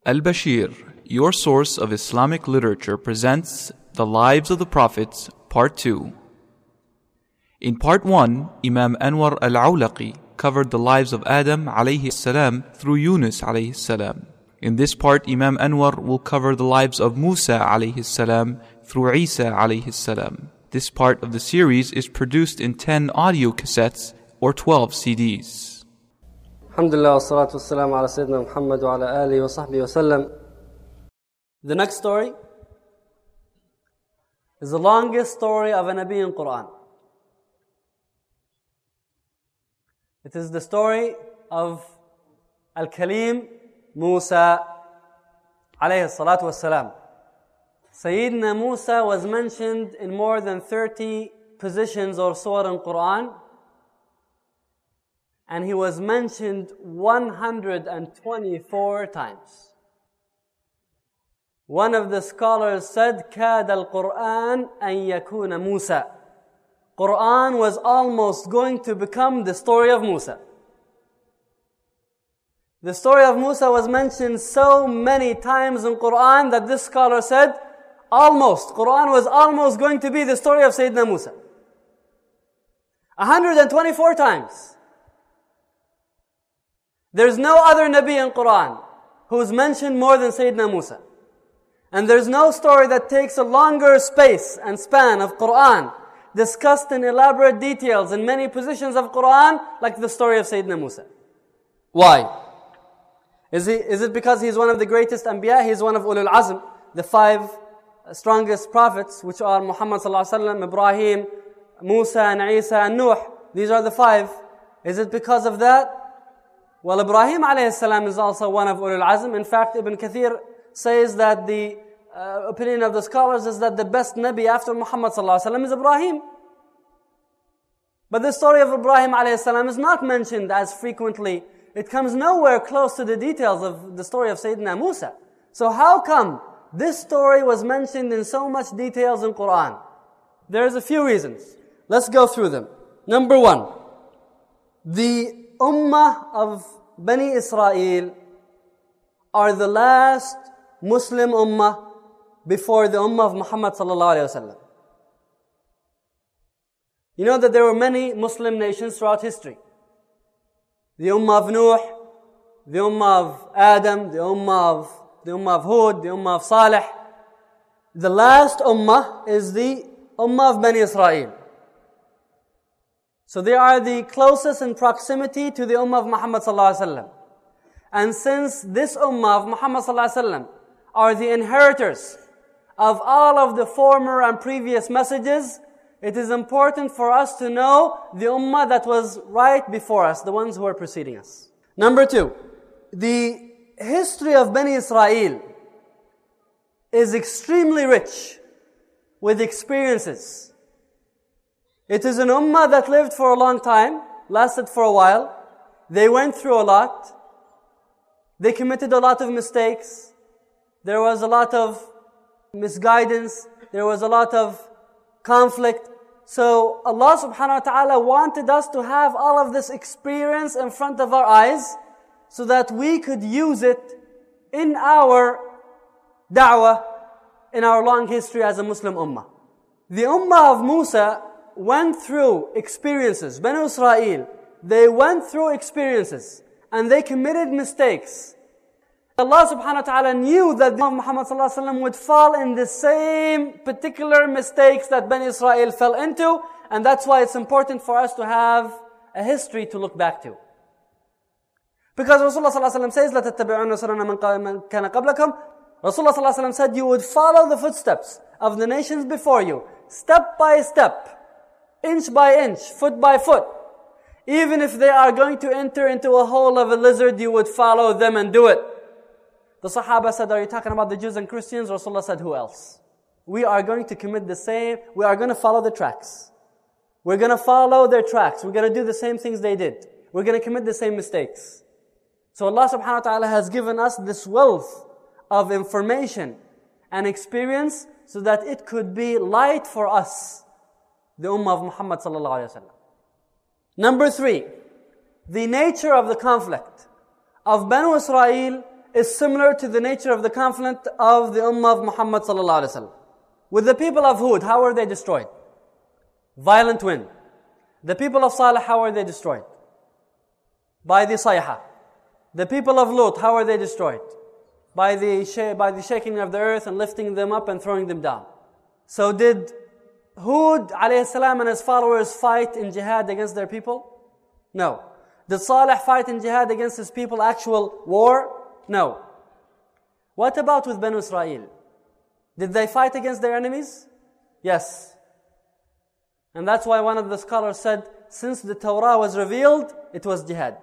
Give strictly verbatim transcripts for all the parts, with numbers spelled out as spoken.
Al-Bashir, your source of Islamic literature, presents The Lives of the Prophets, Part two. In Part one, Imam Anwar al-Awlaqi covered the lives of Adam alayhi salam through Yunus alayhi salam. In this part, Imam Anwar will cover the lives of Musa alayhi salam through Isa alayhi salam. This part of the series is produced in ten audio cassettes or twelve C Ds. Alhamdulillah, wassalatu wassalamu ala Sayyidina Muhammad wa ala alihi wa sahbihi wa sallam. The next story is the longest story of a Nabi in Quran. It is the story of Al-Kalim Musa alayhi salatu wassalam. Sayyidina Musa was mentioned in more than thirty positions or surah in Quran, and he was mentioned one hundred twenty-four times. One of the scholars said, كَادَ الْقُرْآنَ أَن يَكُونَ مُوسَى. Quran was almost going to become the story of Musa. The story of Musa was mentioned so many times in Quran that this scholar said, almost, Quran was almost going to be the story of Sayyidina Musa. one hundred twenty-four times. There's no other Nabi in Quran who's mentioned more than Sayyidina Musa. And there's no story that takes a longer space and span of Quran, discussed in elaborate details in many positions of Quran, like the story of Sayyidina Musa. Why? Is, he, is it because he's one of the greatest Anbiya? He's one of Ulul Azm, the five strongest prophets, which are Muhammad sallallahu alaihi wasallam, Ibrahim, Musa, and Isa, and Nuh. These are the five. Is it because of that? Well, Ibrahim alayhi salam is also one of Ulul Azm. In fact, Ibn Kathir says that the uh, opinion of the scholars is that the best Nabi after Muhammad sallallahu alaihi wasallam is Ibrahim. But the story of Ibrahim alayhi salam is not mentioned as frequently. It comes nowhere close to the details of the story of Sayyidina Musa. So how come this story was mentioned in so much details in Quran? There's a few reasons. Let's go through them. Number one, the Ummah of Bani Israel are the last Muslim Ummah before the Ummah of Muhammad sallallahu alaihi wasallam. You know that there were many Muslim nations throughout history. The Ummah of Nuh, the Ummah of Adam, the Ummah of the Ummah of Hud, the Ummah of Salih. The last Ummah is the Ummah of Bani Israel. So they are the closest in proximity to the Ummah of Muhammad sallallahu alaihi wasallam. And since this Ummah of Muhammad sallallahu alaihi wasallam are the inheritors of all of the former and previous messages, it is important for us to know the Ummah that was right before us, the ones who are preceding us. Number two, the history of Bani Israel is extremely rich with experiences. It is an ummah that lived for a long time, lasted for a while. They went through a lot. They committed a lot of mistakes. There was a lot of misguidance. There was a lot of conflict. So Allah subhanahu wa ta'ala wanted us to have all of this experience in front of our eyes so that we could use it in our da'wah, in our long history as a Muslim ummah. The ummah of Musa went through experiences. Bani Israel, they went through experiences and they committed mistakes. Allah subhanahu wa ta'ala knew that Muhammad sallallahu alaihi wasallam would fall in the same particular mistakes that Bani Israel fell into, and that's why it's important for us to have a history to look back to. Because Rasulullah sallallahu alaihi wasallam says, لَا تَتَّبِعُونَ سُنَنَ مَنْ كَانَ قَبْلَكُمْ. Rasulullah sallallahu alaihi wasallam said, you would follow the footsteps of the nations before you, step by step, inch by inch, foot by foot. Even if they are going to enter into a hole of a lizard, you would follow them and do it. The Sahaba said, are you talking about the Jews and Christians? Rasulullah said, who else? We are going to commit the same, we are going to follow the tracks. We're going to follow their tracks. We're going to do the same things they did. We're going to commit the same mistakes. So Allah subhanahu wa ta'ala has given us this wealth of information and experience so that it could be light for us, the Ummah of Muhammad sallallahu alaihi wasallam. Number three, the nature of the conflict of Banu Israel is similar to the nature of the conflict of the Ummah of Muhammad sallallahu alaihi wasallam. With the people of Hud, how were they destroyed? Violent wind. The people of Salih, how were they destroyed? By the Sayha. The people of Lut, how are they destroyed? By the, sh- by the shaking of the earth and lifting them up and throwing them down. So did Hud alayhi salam and his followers fight in jihad against their people? No. Did Salih fight in jihad against his people, actual war? No. What about with Banu Israel? Did they fight against their enemies? Yes. And that's why one of the scholars said, since the Torah was revealed, it was jihad.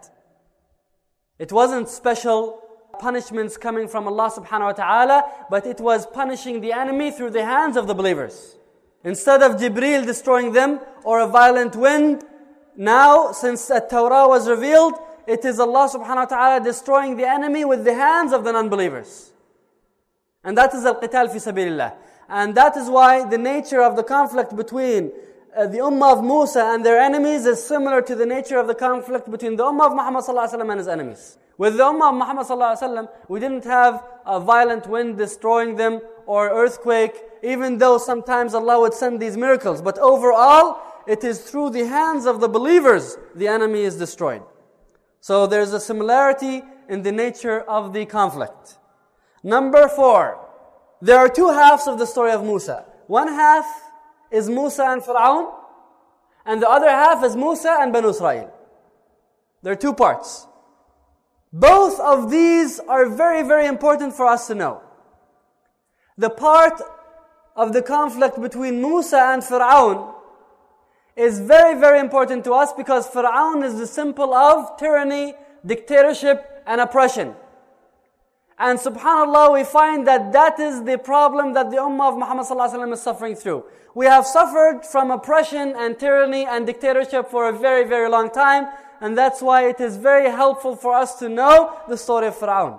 It wasn't special punishments coming from Allah subhanahu wa ta'ala, but it was punishing the enemy through the hands of the believers. Instead of Jibreel destroying them or a violent wind, now since the Torah was revealed, it is Allah subhanahu wa ta'ala destroying the enemy with the hands of the non-believers. And that is al-qital fi sabilillah. And that is why the nature of the conflict between uh, the Ummah of Musa and their enemies is similar to the nature of the conflict between the Ummah of Muhammad sallallahu alaihi wasallam and his enemies. With the Ummah of Muhammad sallallahu alaihi wasallam, we didn't have a violent wind destroying them or earthquake, even though sometimes Allah would send these miracles. But overall, it is through the hands of the believers the enemy is destroyed. So there's a similarity in the nature of the conflict. Number four, there are two halves of the story of Musa. One half is Musa and Fir'aun, and the other half is Musa and Banu Israel. There are two parts. Both of these are very, very important for us to know. The part of the conflict between Musa and Fir'aun is very, very important to us because Fir'aun is the symbol of tyranny, dictatorship, and oppression. And subhanAllah, we find that that is the problem that the Ummah of Muhammad sallallahu alaihi wasallam is suffering through. We have suffered from oppression and tyranny and dictatorship for a very, very long time. And that's why it is very helpful for us to know the story of Fir'aun.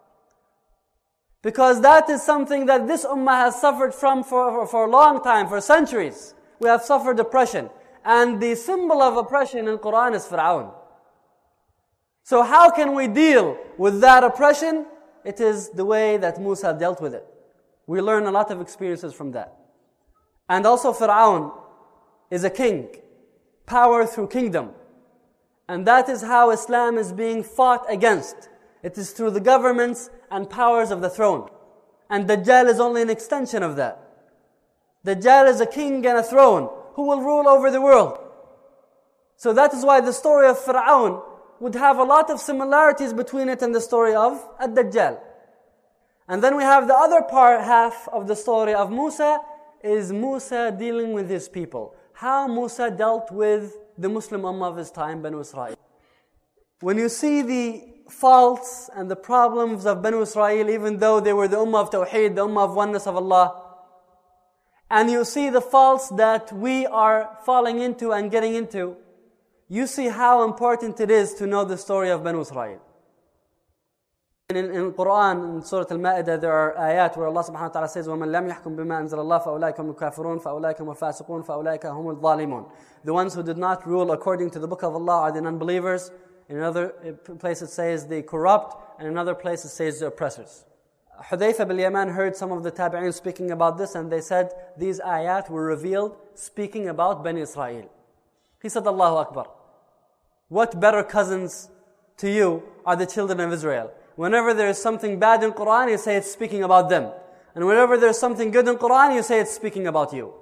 Because that is something that this Ummah has suffered from for, for, for a long time, for centuries. We have suffered oppression. And the symbol of oppression in Quran is Fir'aun. So how can we deal with that oppression? It is the way that Musa dealt with it. We learn a lot of experiences from that. And also Fir'aun is a king. Power through kingdom. And that is how Islam is being fought against. It is through the governments and powers of the throne. And Dajjal is only an extension of that. Dajjal is a king and a throne who will rule over the world. So that is why the story of Fir'aun would have a lot of similarities between it and the story of Ad-Dajjal. And then we have the other part, half of the story of Musa, is Musa dealing with his people. How Musa dealt with the Muslim Ummah of his time, Banu Israel. When you see the faults and the problems of Banu Israel, even though they were the Ummah of Tawheed, the Ummah of oneness of Allah, and you see the faults that we are falling into and getting into, you see how important it is to know the story of Banu Israel. In, in Quran, in Surah Al-Ma'idah, there are ayat where Allah subhanahu wa ta'ala says, وَمَنْ لَمْ يَحْكُمْ بِمَا أَنزَلَ اللَّهُ فَأُولَٰئِكَ هُمُ الْكَافِرُونَ فَأُولَٰئِكَ هُمُ الْفَاسِقُونَ فَأُولَٰئِكَ هُمُ الظَّالِمُونَ. The ones who did not rule according to the book of Allah are the non-believers. In another place it says the corrupt, and in another place it says the oppressors. Hudayfa bil Yaman heard some of the tabi'in speaking about this, and they said these ayat were revealed speaking about Bani Israel. He said, Allahu Akbar. What better cousins to you are the children of Israel? Whenever there is something bad in Quran, you say it's speaking about them. And whenever there is something good in Quran, you say it's speaking about you.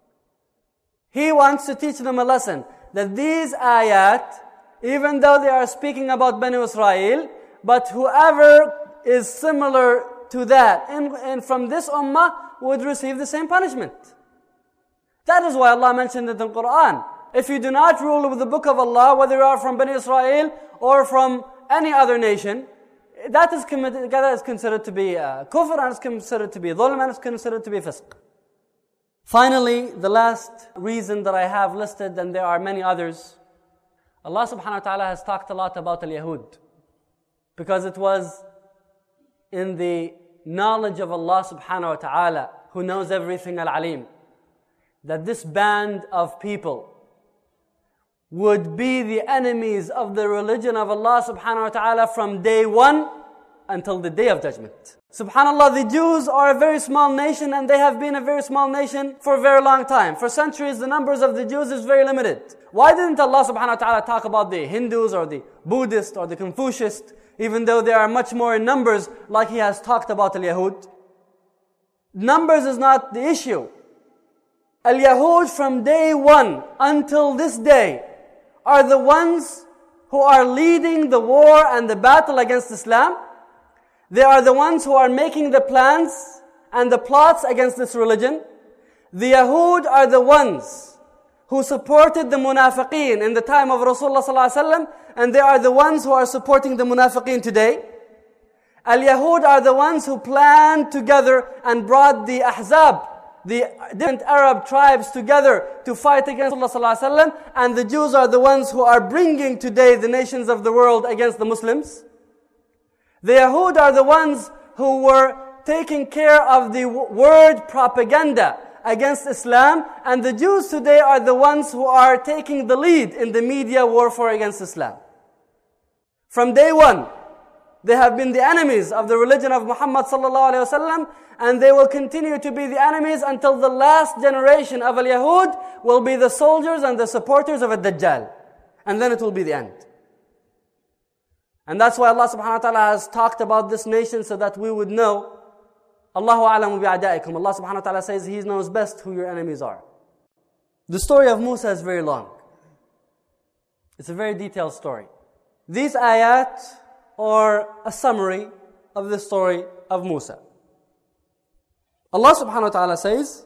He wants to teach them a lesson, that these ayat, even though they are speaking about Bani Israel, but whoever is similar to that, and, and from this ummah, would receive the same punishment. That is why Allah mentioned it in Quran. If you do not rule with the book of Allah, whether you are from Bani Israel or from any other nation, that is, committed, that is considered to be uh, kufr, and is considered to be dhulm, and is considered to be fisq. Finally, the last reason that I have listed, and there are many others, Allah subhanahu wa ta'ala has talked a lot about al-Yahud, because it was in the knowledge of Allah subhanahu wa ta'ala, who knows everything, al-Alim, that this band of people would be the enemies of the religion of Allah subhanahu wa ta'ala from day one until the day of judgment. Subhanallah, the Jews are a very small nation and they have been a very small nation for a very long time. For centuries, the numbers of the Jews is very limited. Why didn't Allah subhanahu wa ta'ala talk about the Hindus or the Buddhists or the Confucianists, even though they are much more in numbers, like He has talked about Al-Yahud? Numbers is not the issue. Al-Yahud from day one until this day are the ones who are leading the war and the battle against Islam. They are the ones who are making the plans and the plots against this religion. The Yahud are the ones who supported the Munafiqeen in the time of Rasulullah sallallahu alaihi wasallam, and they are the ones who are supporting the Munafiqeen today. Al-Yahud are the ones who planned together and brought the Ahzab, the different Arab tribes together to fight against Rasulullah sallallahu alaihi wasallam, and the Jews are the ones who are bringing today the nations of the world against the Muslims. The Yahud are the ones who were taking care of the word propaganda against Islam, and the Jews today are the ones who are taking the lead in the media warfare against Islam. From day one, they have been the enemies of the religion of Muhammad sallallahu alaihi wasallam, and they will continue to be the enemies until the last generation of Al-Yahud will be the soldiers and the supporters of Ad-Dajjal. And then it will be the end. And that's why Allah subhanahu wa ta'ala has talked about this nation so that we would know. Allahu a'lamu bi'adaikum. Allah subhanahu wa ta'ala says He knows best who your enemies are. The story of Musa is very long. It's a very detailed story. These ayat are a summary of the story of Musa. Allah subhanahu wa ta'ala says,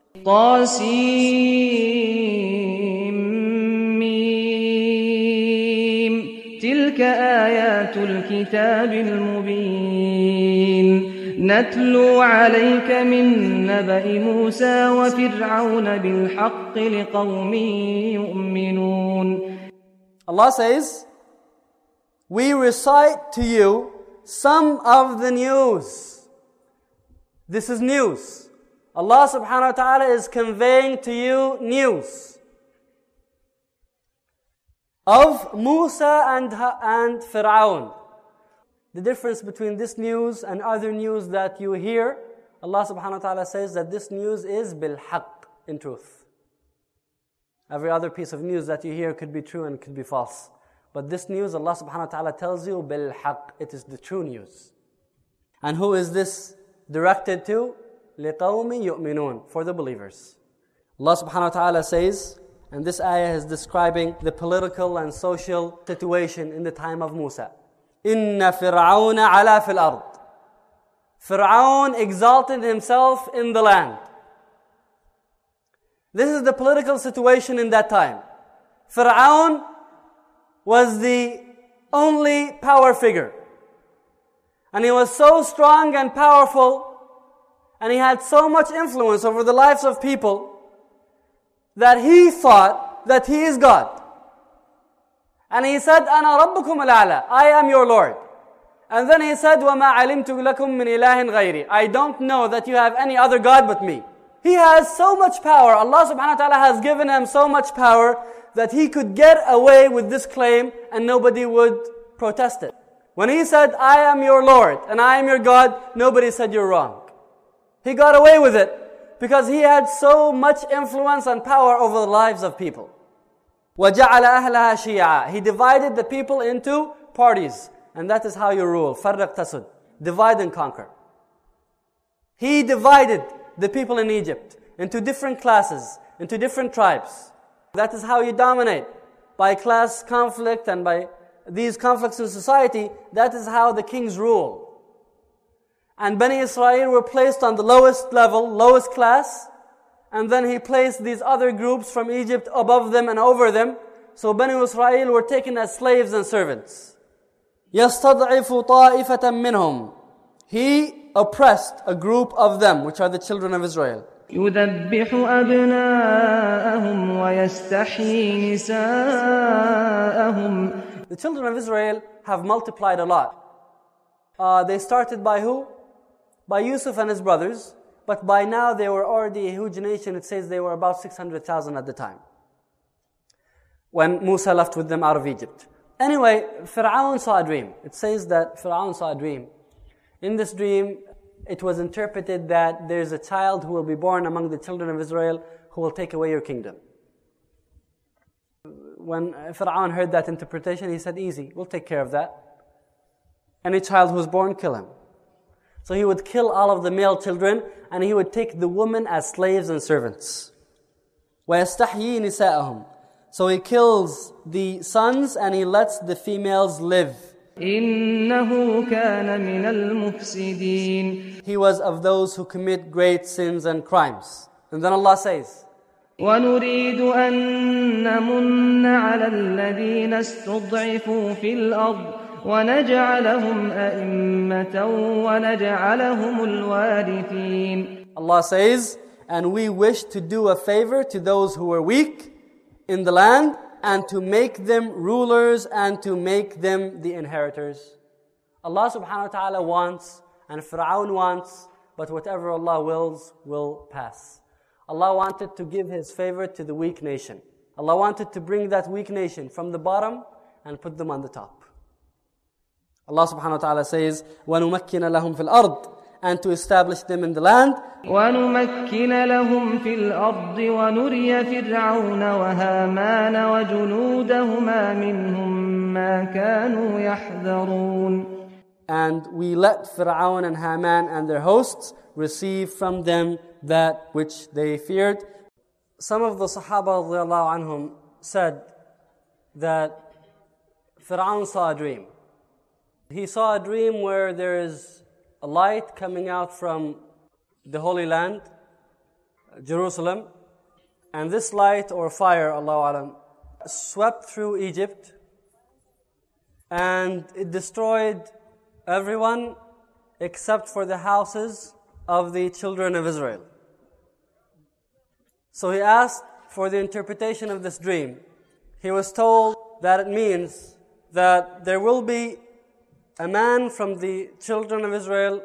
تلك آيات الكتاب المبين نتلو عليك من نبأ موسى وفرعون بالحق لقوم يؤمنون. Allah says, we recite to you some of the news. This is news. Allah subhanahu wa ta'ala is conveying to you news of Musa and, and Fir'aun. The difference between this news and other news that you hear, Allah subhanahu wa ta'ala says that this news is bil-haqq, in truth. Every other piece of news that you hear could be true and could be false. But this news, Allah subhanahu wa ta'ala tells you bil-haqq, it is the true news. And who is this directed to? لِقَوْمِ يُؤْمِنُونَ, for the believers. Allah subhanahu wa ta'ala says, and this ayah is describing the political and social situation in the time of Musa. إِنَّ فِرْعَوْنَ عَلَى فِي الْأَرْضِ. Fir'aun exalted himself in the land. This is the political situation in that time. Fir'aun was the only power figure. And he was so strong and powerful, and he had so much influence over the lives of people, that he thought that he is God. And he said, أَنَا رَبُّكُمُ الْأَعْلَى, I am your Lord. And then he said, وَمَا عَلِمْتُ لَكُم مِّنْ إِلَٰهٍ غَيْرِي, I don't know that you have any other God but me. He has so much power. Allah subhanahu wa ta'ala has given him so much power that he could get away with this claim and nobody would protest it. When he said, I am your Lord and I am your God, nobody said you're wrong. He got away with it because he had so much influence and power over the lives of people. وَجَعَلَ أَهْلَهَا شِيَعًا. He divided the people into parties. And that is how you rule. فَرَّقْ تَسُدْ. Divide and conquer. He divided the people in Egypt into different classes, into different tribes. That is how you dominate. By class conflict and by these conflicts in society, that is how the kings rule. And Bani Israel were placed on the lowest level, lowest class. And then he placed these other groups from Egypt above them and over them. So Bani Israel were taken as slaves and servants. يَسْتَضْعِفُ طَائِفَةً مِّنْهُمْ. He oppressed a group of them, which are the children of Israel. يُذَبِّحُ أَبْنَاءَهُمْ وَيَسْتَحْيِي نِسَاءَهُمْ. The children of Israel have multiplied a lot. Uh, they started by who? By Yusuf and his brothers. But by now they were already a huge nation. It says they were about six hundred thousand at the time, when Musa left with them out of Egypt. Anyway, Fir'aun saw a dream. It says that Fir'aun saw a dream In this dream, it was interpreted that there's a child who will be born among the children of Israel who will take away your kingdom. When Fir'aun heard that interpretation, he said, easy, we'll take care of that. Any child who's born, kill him. So he would kill all of the male children, and he would take the women as slaves and servants. وَيَسْتَحْيِي نِسَاءَهُمْ. So he kills the sons and he lets the females live. إِنَّهُ كَانَ مِنَ الْمُفْسِدِينَ. He was of those who commit great sins and crimes. And then Allah says, وَنُرِيدُ أَن نَّمُنَّ عَلَى الَّذِينَ اسْتُضْعِفُوا فِي الْأَرْضِ وَنَجْعَلَهُمْ أَئِمَّةً وَنَجْعَلَهُمُ الْوَارِثِينَ. Allah says, and we wish to do a favor to those who are weak in the land, and to make them rulers and to make them the inheritors. Allah subhanahu wa ta'ala wants, and Fir'aun wants, but whatever Allah wills, will pass. Allah wanted to give His favor to the weak nation. Allah wanted to bring that weak nation from the bottom and put them on the top. Allah subhanahu wa ta'ala says, وَنُمَكِّنَ لَهُمْ فِي الْأَرْضِ, and to establish them in the land. وَنُمَكِّنَ لَهُمْ فِي الْأَرْضِ وَنُرِيَ فِرْعَوْنَ وَهَامَانَ وَجُنُودَهُمَا مِنْهُمْ مَا كَانُوا يَحْذَرُونَ. And we let Fir'aun and Haman and their hosts receive from them that which they feared. Some of the Sahaba radiallahu anhum said that Fir'aun saw a dream. He saw a dream where there is a light coming out from the Holy Land, Jerusalem, and this light or fire, Allahu Alam, swept through Egypt, and it destroyed everyone except for the houses of the children of Israel. So he asked for the interpretation of this dream. He was told that it means that there will be a man from the children of Israel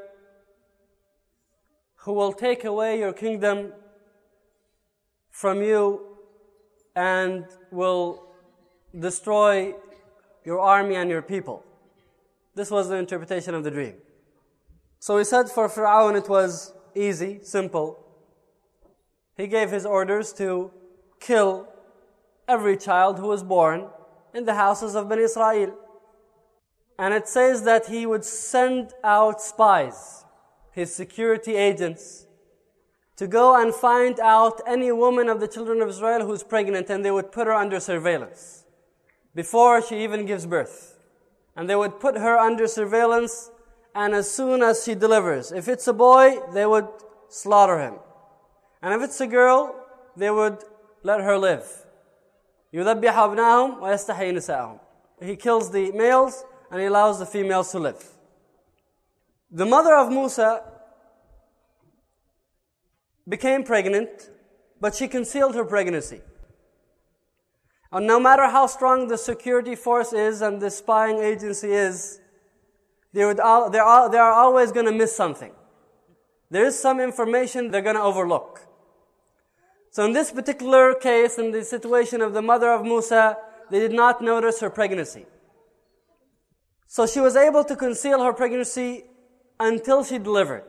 who will take away your kingdom from you and will destroy your army and your people. This was the interpretation of the dream. So he said for Fir'aun it was easy, simple. He gave his orders to kill every child who was born in the houses of Bani Israel. And it says that he would send out spies, his security agents, to go and find out any woman of the children of Israel who's pregnant, and they would put her under surveillance before she even gives birth. And they would put her under surveillance, and as soon as she delivers, if it's a boy, they would slaughter him. And if it's a girl, they would let her live. يُذَبِّحُ أَبْنَاهُمْ وَيَسْتَحْيِي نِسَاءَهُمْ. He kills the males, and he allows the females to live. The mother of Musa became pregnant, but she concealed her pregnancy. And no matter how strong the security force is and the spying agency is, they would all, they're, all, they are always going to miss something. There is some information they're going to overlook. So in this particular case, in the situation of the mother of Musa, they did not notice her pregnancy. So she was able to conceal her pregnancy until she delivered.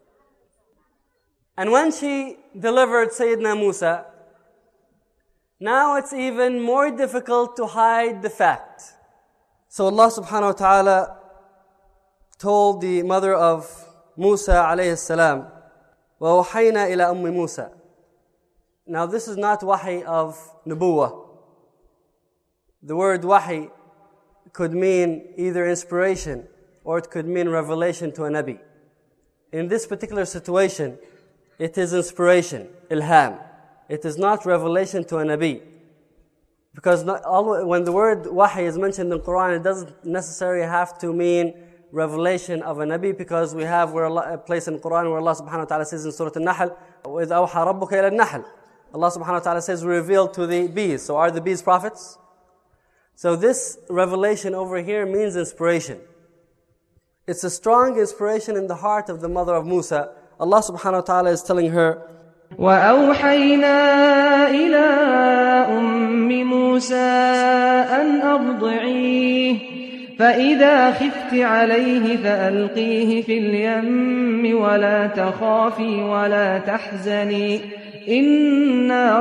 And when she delivered Sayyidina Musa, now it's even more difficult to hide the fact. So Allah subhanahu wa ta'ala told the mother of Musa alayhi salam, وَوَحَيْنَا إِلَى أُمِّ مُوسَى. Now this is not wahi of nubuwah. The word wahi could mean either inspiration or it could mean revelation to a Nabi. In this particular situation, it is inspiration, ilham. It is not revelation to a Nabi. Because not, all, when the word wahi is mentioned in the Quran, it doesn't necessarily have to mean revelation of a Nabi, because we have where Allah, a place in the Quran where Allah subhanahu wa ta'ala says in Surah Al-Nahl, وَإِذْ أَوْحَى رَبُّكَ إِلَى النَّحْلِ. Allah subhanahu wa ta'ala says, we revealed to the bees. So are the bees prophets? So this revelation over here means inspiration. It's a strong inspiration in the heart of the mother of Musa. Allah subhanahu wa ta'ala is telling her, وَأَوْحَيْنَا إِلَىٰ أُمِّ مُوسَىٰ أَنْ أَرْضِعِيهِ فإذا خفت عليه فألقيه في اليم ولا تخافي ولا تحزني إنا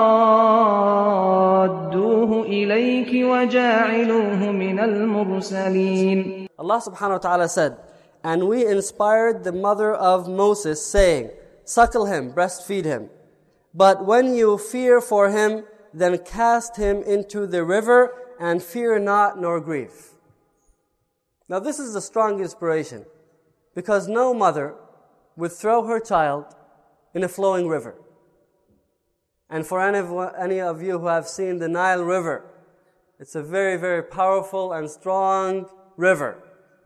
رادوه إليك وجاعلوه من المرسلين. Allah subhanahu wa ta'ala said, and we inspired the mother of Moses, saying, suckle him, breastfeed him. But when you fear for him, then cast him into the river, and fear not nor grieve. Now this is a strong inspiration, because no mother would throw her child in a flowing river. And for any of, any of you who have seen the Nile River, it's a very, very powerful and strong river.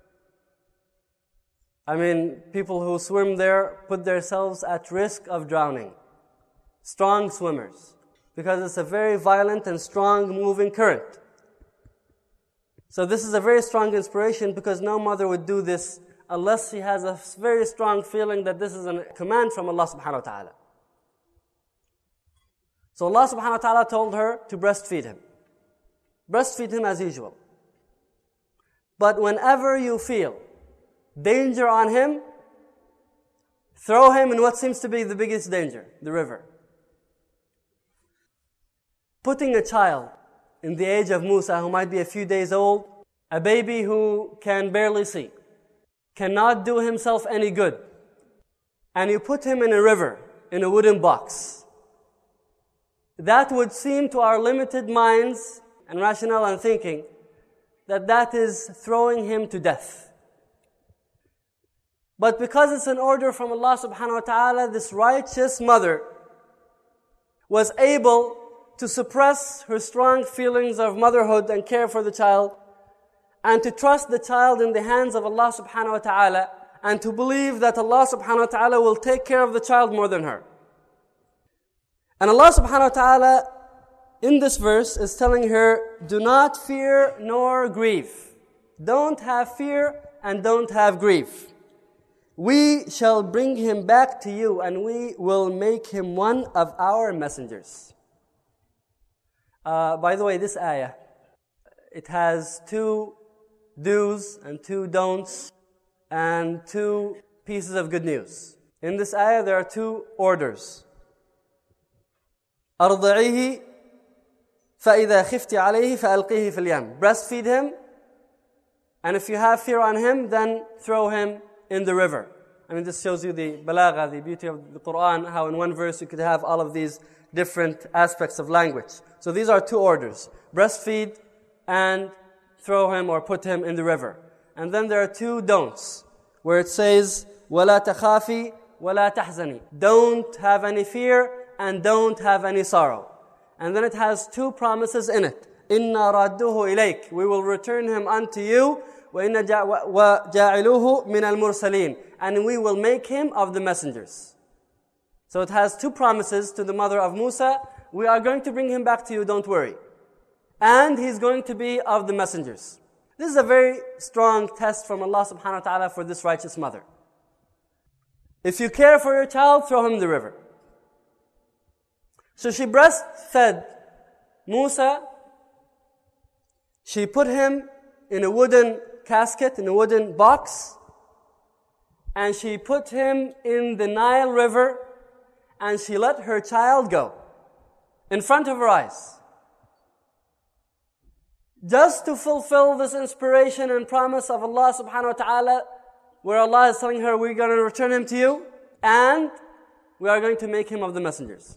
I mean, people who swim there put themselves at risk of drowning. Strong swimmers. Because it's a very violent and strong moving current. So this is a very strong inspiration, because no mother would do this unless she has a very strong feeling that this is a command from Allah subhanahu wa ta'ala. So Allah subhanahu wa ta'ala told her to breastfeed him. Breastfeed him as usual. But whenever you feel danger on him, throw him in what seems to be the biggest danger, the river. Putting a child in the age of Musa, who might be a few days old, a baby who can barely see, cannot do himself any good, and you put him in a river, in a wooden box, that would seem to our limited minds and rationale and thinking that that is throwing him to death. But because it's an order from Allah subhanahu wa ta'ala, this righteous mother was able to suppress her strong feelings of motherhood and care for the child, and to trust the child in the hands of Allah subhanahu wa ta'ala, and to believe that Allah subhanahu wa ta'ala will take care of the child more than her. And Allah subhanahu wa ta'ala in this verse is telling her, do not fear nor grieve. Don't have fear and don't have grief. We shall bring him back to you, and we will make him one of our messengers. Uh, by the way, this ayah, it has two do's and two don'ts and two pieces of good news. In this ayah, there are two orders. أرضعيه فإذا خفت عليه فألقيه في اليم. Breastfeed him, and if you have fear on him, then throw him in the river. I mean, this shows you the balagha, the beauty of the Quran, how in one verse you could have all of these different aspects of language. So these are two orders: breastfeed and throw him or put him in the river. And then there are two don'ts, where it says, وَلَا تَخَافِي وَلَا تَحْزَنِي. Don't have any fear and don't have any sorrow. And then it has two promises in it. إِنَّا رَادُّهُ إِلَيْكَ. We will return him unto you. وَإِنَّا جَاعِلُوهُ مِنَ الْمُرْسَلِينَ. And we will make him of the messengers. So it has two promises to the mother of Musa. We are going to bring him back to you, don't worry. And he's going to be of the messengers. This is a very strong test from Allah subhanahu wa ta'ala for this righteous mother. If you care for your child, throw him in the river. So she breastfed Musa. She put him in a wooden casket, in a wooden box. And she put him in the Nile River. And she let her child go in front of her eyes. Just to fulfill this inspiration and promise of Allah subhanahu wa ta'ala, where Allah is telling her, we're going to return him to you, and we are going to make him of the messengers.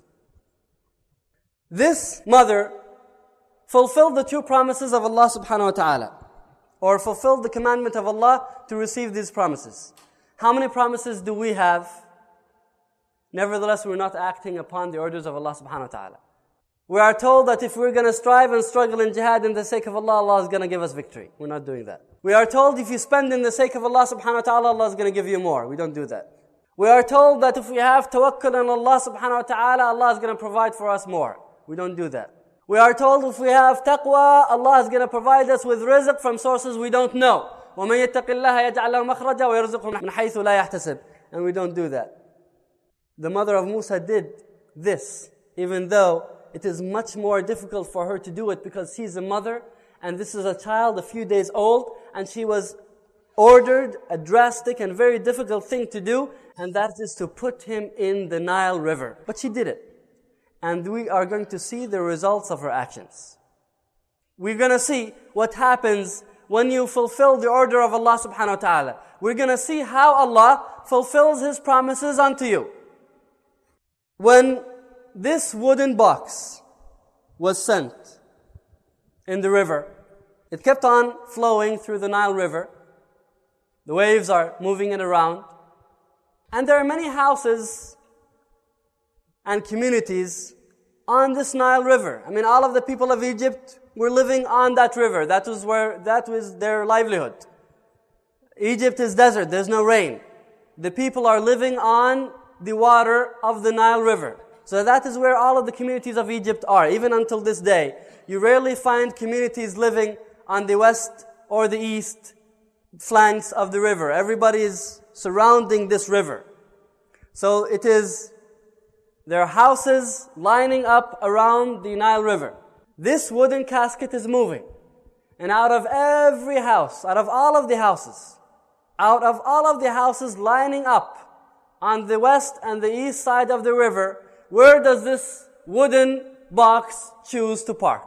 This mother fulfilled the two promises of Allah subhanahu wa ta'ala, or fulfilled the commandment of Allah to receive these promises. How many promises do we have? Nevertheless, we're not acting upon the orders of Allah subhanahu wa ta'ala. We are told that if we're going to strive and struggle in jihad in the sake of Allah, Allah is going to give us victory. We're not doing that. We are told if you spend in the sake of Allah subhanahu wa ta'ala, Allah is going to give you more. We don't do that. We are told that if we have tawakkul on Allah subhanahu wa ta'ala, Allah is going to provide for us more. We don't do that. We are told if we have taqwa, Allah is going to provide us with rizq from sources we don't know. وَمَن يَتَّقِ اللَّهَ يَجْعَلْ لَهُ مَخْرَجًا وَيَرْزُقْهُ مِنْ حَيْثُ لَا يَحْتَسِبُ. And we don't do that. The mother of Musa did this, even though it is much more difficult for her to do it because she's a mother And this is a child a few days old, and she was ordered a drastic and very difficult thing to do, and that is to put him in the Nile River. But she did it. And we are going to see the results of her actions. We're going to see what happens when you fulfill the order of Allah subhanahu wa ta'ala. We're going to see how Allah fulfills His promises unto you. When this wooden box was sent in the river, it kept on flowing through the Nile River. The waves are moving it around. And there are many houses and communities on this Nile River. I mean, all of the people of Egypt were living on that river. That was where, that was their livelihood. Egypt is desert, there's no rain. The people are living on the water of the Nile River. So that is where all of the communities of Egypt are, even until this day. You rarely find communities living on the west or the east flanks of the river. Everybody is surrounding this river. So it is, there are houses lining up around the Nile River. This wooden casket is moving. And out of every house, out of all of the houses, out of all of the houses lining up on the west and the east side of the river, where does this wooden box choose to park?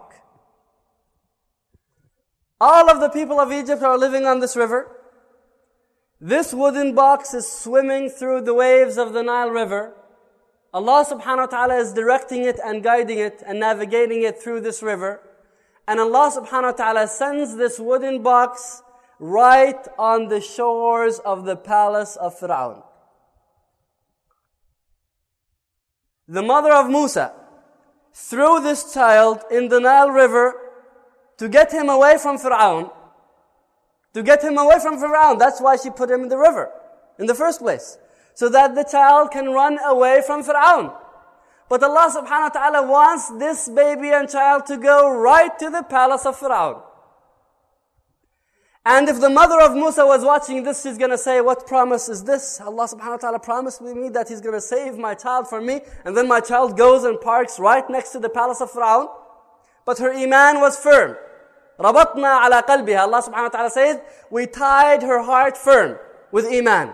All of the people of Egypt are living on this river. This wooden box is swimming through the waves of the Nile River. Allah subhanahu wa ta'ala is directing it and guiding it and navigating it through this river. And Allah subhanahu wa ta'ala sends this wooden box right on the shores of the palace of Fir'aun. The mother of Musa threw this child in the Nile River to get him away from Fir'aun. To get him away from Fir'aun. That's why she put him in the river in the first place. So that the child can run away from Fir'aun. But Allah subhanahu wa ta'ala wants this baby and child to go right to the palace of Fir'aun. And if the mother of Musa was watching this, she's going to say, what promise is this? Allah subhanahu wa ta'ala promised me that He's going to save my child for me. And then my child goes and parks right next to the palace of Fir'aun. But her iman was firm. رَبَطْنَا عَلَى قَلْبِهَا. Allah subhanahu wa ta'ala says, we tied her heart firm with iman.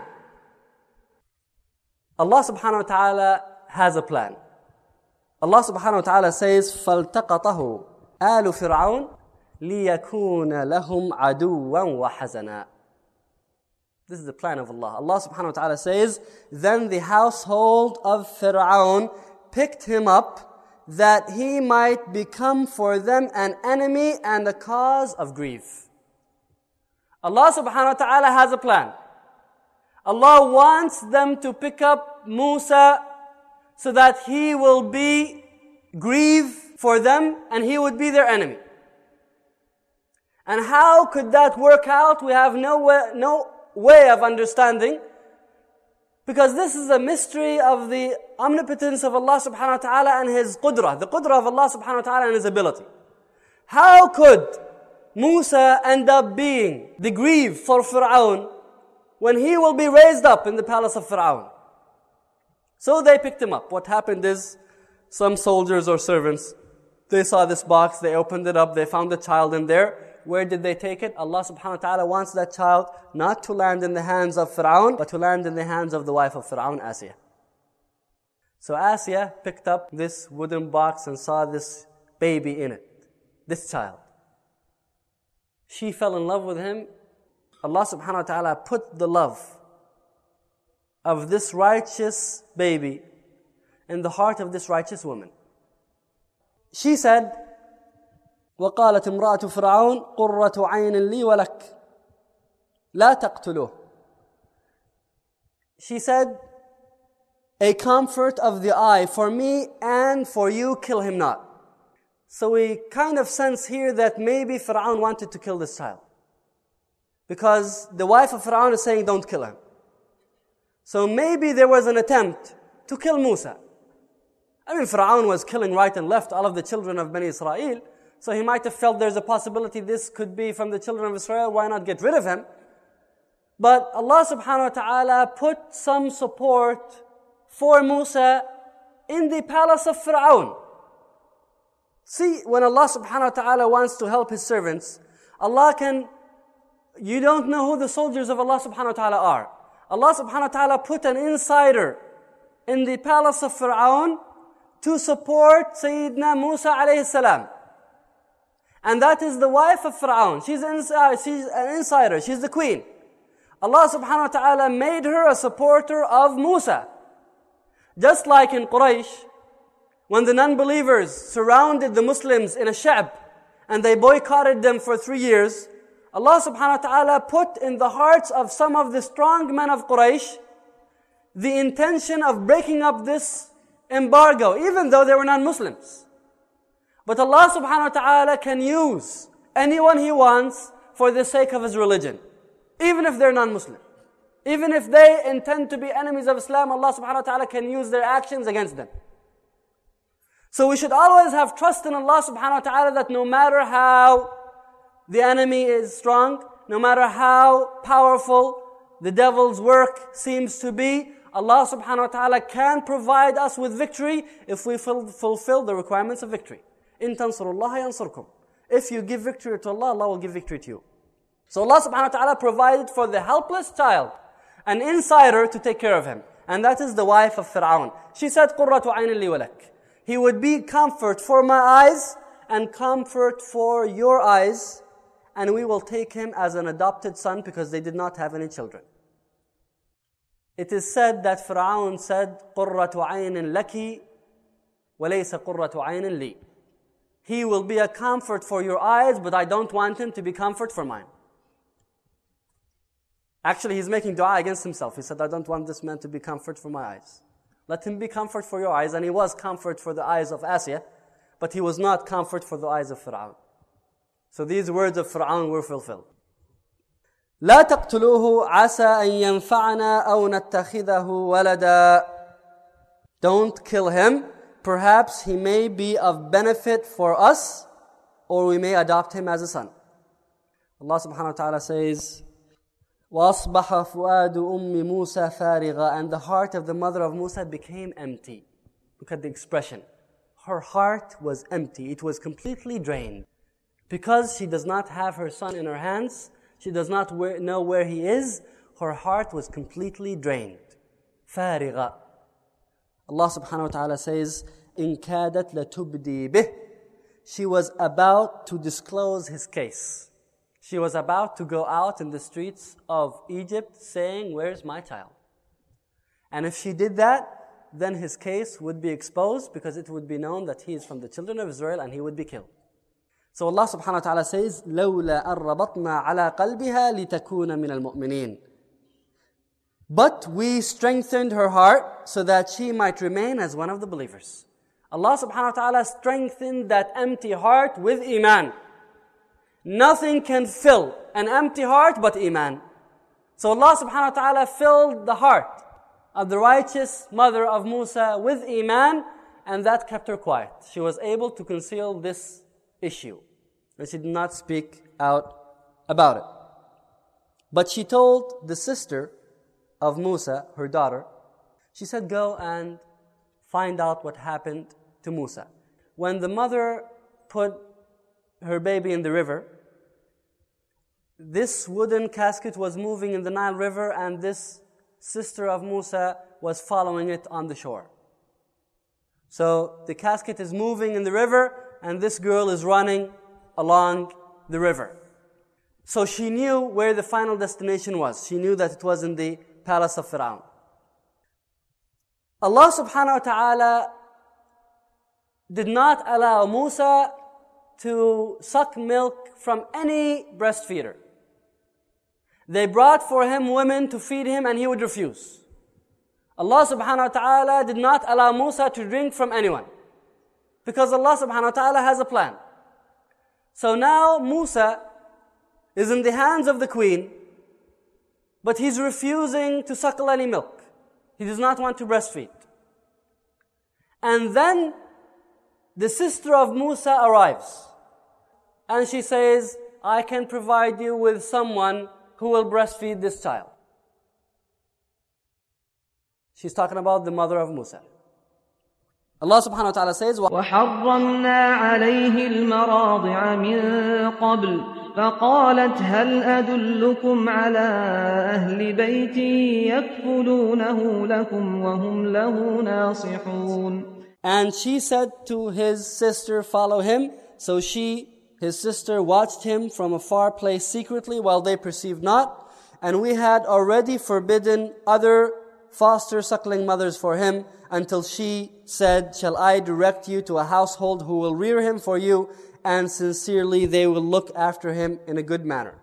Allah subhanahu wa ta'ala has a plan. Allah subhanahu wa ta'ala says, فَالْتَقَطَهُ آلُ فِرْعَوْنَ لِيَكُونَ لَهُمْ عَدُوًّا وَحَزَنًا. This is the plan of Allah. Allah subhanahu wa ta'ala says, then the household of Fir'aun picked him up that he might become for them an enemy and a cause of grief. Allah subhanahu wa ta'ala has a plan. Allah wants them to pick up Musa so that he will be grieve for them and he would be their enemy. And how could that work out? We have no way, no way of understanding. Because this is a mystery of the omnipotence of Allah subhanahu wa ta'ala and His qudra. The qudra of Allah subhanahu wa ta'ala and His ability. How could Musa end up being the grieve for Fir'aun when he will be raised up in the palace of Fir'aun? So they picked him up. What happened is, some soldiers or servants, they saw this box, they opened it up, they found the child in there. Where did they take it? Allah subhanahu wa ta'ala wants that child not to land in the hands of Fir'aun, but to land in the hands of the wife of Fir'aun, Asiyah. So Asiyah picked up this wooden box and saw this baby in it, this child. She fell in love with him. Allah subhanahu wa ta'ala put the love of this righteous baby in the heart of this righteous woman. She said, وَقَالَتْ امْرَأَةُ فِرْعَوْنَ قُرَّةُ عَيْنٍ لِي وَلَكَ لَا تَقْتُلُوهُ. She said, a comfort of the eye for me and for you, kill him not. So we kind of sense here that maybe Fir'aun wanted to kill this child. Because the wife of Fir'aun is saying, don't kill him. So maybe there was an attempt to kill Musa. I mean, Fir'aun was killing right and left all of the children of Bani Israel. So he might have felt there's a possibility this could be from the children of Israel. Why not get rid of him? But Allah subhanahu wa ta'ala put some support for Musa in the palace of Fir'aun. See, when Allah subhanahu wa ta'ala wants to help His servants, Allah can, you don't know who the soldiers of Allah subhanahu wa ta'ala are. Allah subhanahu wa ta'ala put an insider in the palace of Fir'aun to support Sayyidina Musa alayhi salam. And that is the wife of Fir'aun. She's an, she's an insider, she's the queen. Allah subhanahu wa ta'ala made her a supporter of Musa. Just like in Quraysh, when the non-believers surrounded the Muslims in a sha'b and they boycotted them for three years, Allah subhanahu wa ta'ala put in the hearts of some of the strong men of Quraysh the intention of breaking up this embargo, even though they were non-Muslims. But Allah subhanahu wa ta'ala can use anyone He wants for the sake of His religion, even if they're non-Muslim. Even if they intend to be enemies of Islam, Allah subhanahu wa ta'ala can use their actions against them. So we should always have trust in Allah subhanahu wa ta'ala that no matter how the enemy is strong, no matter how powerful the devil's work seems to be, Allah subhanahu wa ta'ala can provide us with victory if we fulfill the requirements of victory. In tansurullaha yansurkum. If you give victory to Allah, Allah will give victory to you. So Allah subhanahu wa ta'ala provided for the helpless child an insider to take care of him. And that is the wife of Fir'aun. She said, قُرَّةُ عَيْنٍ لِي وَلَكَ. He would be comfort for my eyes and comfort for your eyes, and we will take him as an adopted son because they did not have any children. It is said that Fir'aun said, قُرَّةُ عَيْنٍ لَكِ وَلَيْسَ قُرَّةُ عَيْنٍ لِي. He will be a comfort for your eyes, but I don't want him to be comfort for mine. Actually, he's making dua against himself. He said, I don't want this man to be comfort for my eyes. Let him be comfort for your eyes. And he was comfort for the eyes of Asiyah, but he was not comfort for the eyes of Fir'aun. So these words of Fir'aun were fulfilled. لا تقتلوه عسى أن ينفعنا أو نتخذه ولدا. Don't kill him. Perhaps he may be of benefit for us, or we may adopt him as a son. Allah subhanahu wa ta'ala says, وَأَصْبَحَ فُؤَادُ أُمِّ مُوسَى فَارِغًا. And the heart of the mother of Musa became empty. Look at the expression. Her heart was empty. It was completely drained. Because she does not have her son in her hands, she does not know where he is, her heart was completely drained. فَارِغًا. Allah subhanahu wa ta'ala says, إِن كَادَتْ لَتُبْدِي بِهِ. She was about to disclose his case. She was about to go out in the streets of Egypt saying, where's my child? And if she did that, then his case would be exposed because it would be known that he is from the children of Israel and he would be killed. So Allah subhanahu wa ta'ala says, لَوْلَا أَرَّبَطْنَا عَلَىٰ قَلْبِهَا لِتَكُونَ مِنَ الْمُؤْمِنِينَ. But we strengthened her heart so that she might remain as one of the believers. Allah subhanahu wa ta'ala strengthened that empty heart with iman. Nothing can fill an empty heart but iman. So Allah subhanahu wa ta'ala filled the heart of the righteous mother of Musa with iman, and that kept her quiet. She was able to conceal this issue, and she did not speak out about it. But she told the sister of Musa, her daughter, she said, go and find out what happened to Musa. When the mother put her baby in the river, this wooden casket was moving in the Nile River, and this sister of Musa was following it on the shore. So the casket is moving in the river, and this girl is running along the river. So she knew where the final destination was. She knew that it was in the palace of Fir'aun. Allah subhanahu wa ta'ala did not allow Musa to suck milk from any breastfeeder. They brought for him women to feed him, and he would refuse. Allah subhanahu wa ta'ala did not allow Musa to drink from anyone, because Allah subhanahu wa ta'ala has a plan. So now Musa is in the hands of the queen, but he's refusing to suckle any milk. He does not want to breastfeed. And then the sister of Musa arrives, and she says, I can provide you with someone who will breastfeed this child. She's talking about the mother of Musa. Allah subhanahu wa ta'ala says, وَحَرَّمْنَا عَلَيْهِ الْمَرَاضِعَ مِن قَبْلُ فَقَالَتْ هَلْ أَدُلُّكُمْ عَلَىٰ أَهْلِ بَيْتٍ يَكْفُلُونَهُ لَكُمْ وَهُمْ لَهُ نَاصِحُونَ. And she said to his sister, follow him. So she, his sister, watched him from a far place secretly while they perceived not. And we had already forbidden other foster suckling mothers for him until she said, shall I direct you to a household who will rear him for you, and sincerely they will look after him in a good manner.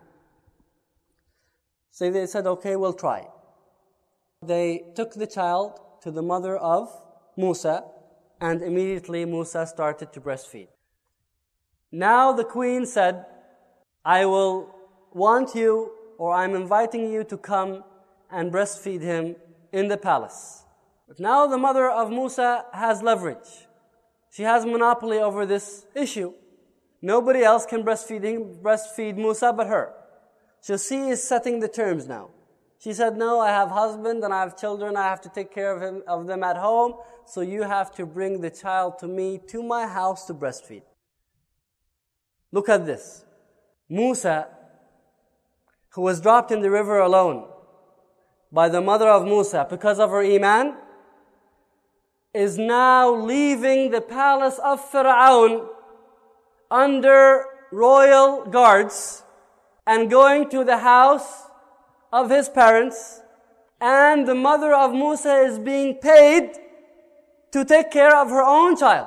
So they said, okay, we'll try. They took the child to the mother of Musa, and immediately Musa started to breastfeed. Now the queen said, I will want you, or I'm inviting you to come and breastfeed him in the palace. But now the mother of Musa has leverage. She has monopoly over this issue. Nobody else can breastfeed him, breastfeed Musa but her. So she is setting the terms now. She said, no, I have husband and I have children, I have to take care of him of them at home, so you have to bring the child to me, to my house to breastfeed. Look at this. Musa, who was dropped in the river alone by the mother of Musa because of her iman, is now leaving the palace of Fir'aun under royal guards and going to the house of his parents, and the mother of Musa is being paid to take care of her own child.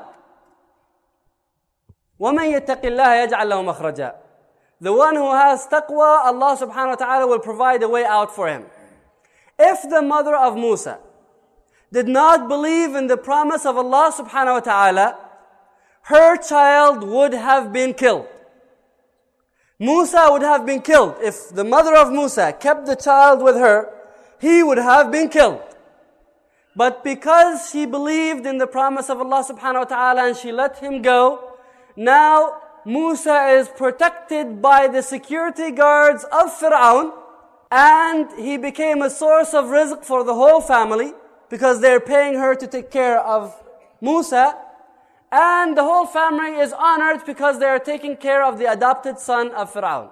وَمَنْ يَتَّقِ اللَّهَ يَجْعَلْ لَهُ مَخْرَجًا. The one who has taqwa, Allah subhanahu wa ta'ala will provide a way out for him. If the mother of Musa did not believe in the promise of Allah subhanahu wa ta'ala, her child would have been killed. Musa would have been killed. If the mother of Musa kept the child with her, he would have been killed. But because she believed in the promise of Allah subhanahu wa ta'ala and she let him go, now Musa is protected by the security guards of Fir'aun, and he became a source of rizq for the whole family, because they're paying her to take care of Musa, and the whole family is honored because they are taking care of the adopted son of Fir'aun.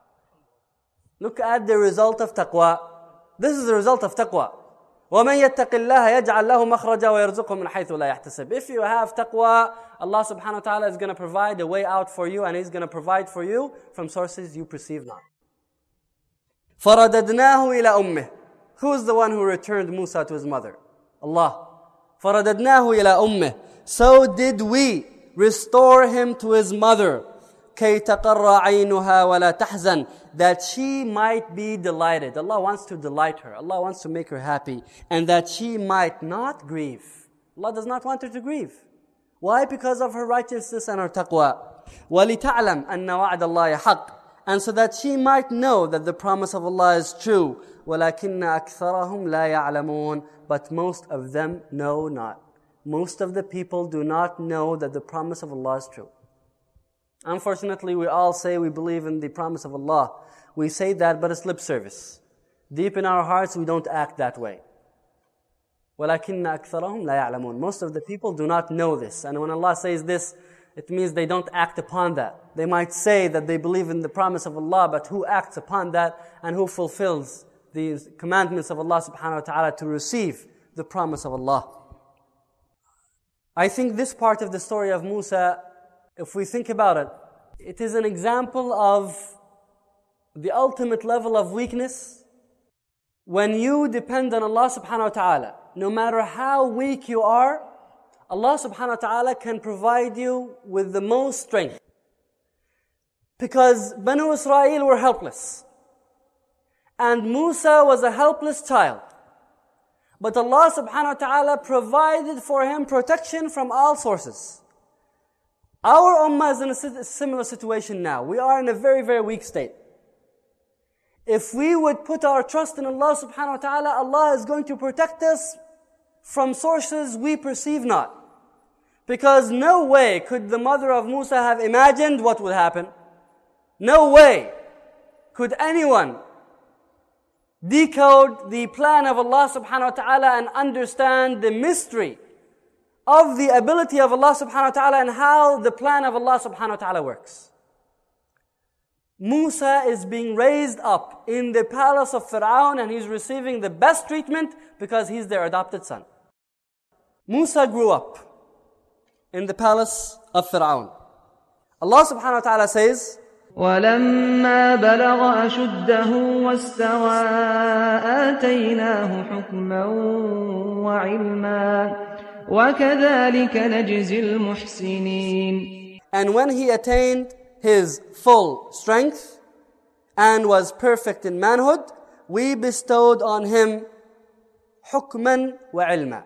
Look at the result of taqwa. This is the result of taqwa. وَمَنْ يَتَّقِ اللَّهَ يَجْعَلْ لَهُ مَخْرَجًا وَيَرْزُقْهُ مِنْ حَيْثُ لَا يَحْتَسِبُ. If you have taqwa, Allah subhanahu wa ta'ala is going to provide a way out for you, and He's going to provide for you from sources you perceive not. فَرَدَدْنَاهُ إِلَى أُمِّهِ. Who is the one who returned Musa to his mother? Allah. فَرَدَدْنَاهُ إِلَى أُمِّهِ. So did we restore him to his mother, كَيْ تَقَرَّ عَيْنُهَا وَلَا تَحْزَنْ, that she might be delighted. Allah wants to delight her. Allah wants to make her happy. And that she might not grieve. Allah does not want her to grieve. Why? Because of her righteousness and her taqwa. وَلِتَعْلَمْ أَنَّ وَعْدَ اللَّهِ حَقٌّ. And so that she might know that the promise of Allah is true. وَلَكِنَّ أَكْثَرَهُمْ لَا يَعْلَمُونَ. But most of them know not. Most of the people do not know that the promise of Allah is true. Unfortunately, we all say we believe in the promise of Allah. We say that, but it's lip service. Deep in our hearts, we don't act that way. وَلَكِنَّ أَكْثَرَهُمْ لَا يَعْلَمُونَ. Most of the people do not know this. And when Allah says this, it means they don't act upon that. They might say that they believe in the promise of Allah, but who acts upon that and who fulfills the commandments of Allah subhanahu wa ta'ala to receive the promise of Allah? I think this part of the story of Musa, if we think about it, it is an example of the ultimate level of weakness. When you depend on Allah subhanahu wa ta'ala, no matter how weak you are, Allah subhanahu wa ta'ala can provide you with the most strength. Because Banu Israel were helpless. And Musa was a helpless child. But Allah subhanahu wa ta'ala provided for him protection from all sources. Our ummah is in a similar situation now. We are in a very, very weak state. If we would put our trust in Allah subhanahu wa ta'ala, Allah is going to protect us from sources we perceive not. Because no way could the mother of Musa have imagined what would happen. No way could anyone decode the plan of Allah subhanahu wa ta'ala and understand the mystery of the ability of Allah subhanahu wa ta'ala and how the plan of Allah subhanahu wa ta'ala works. Musa is being raised up in the palace of Fir'aun and he's receiving the best treatment because he's their adopted son. Musa grew up in the palace of Fir'aun. Allah subhanahu wa ta'ala says, وَلَمَّا بَلَغَ أَشُدَّهُ وَاسْتَوَى آتَيْنَاهُ حُكْمًا وَعِلْمًا وَكَذَلِكَ نَجْزِي الْمُحْسِنِينَ. And when he attained his full strength and was perfect in manhood, we bestowed on him حُكْمًا وَعِلْمًا.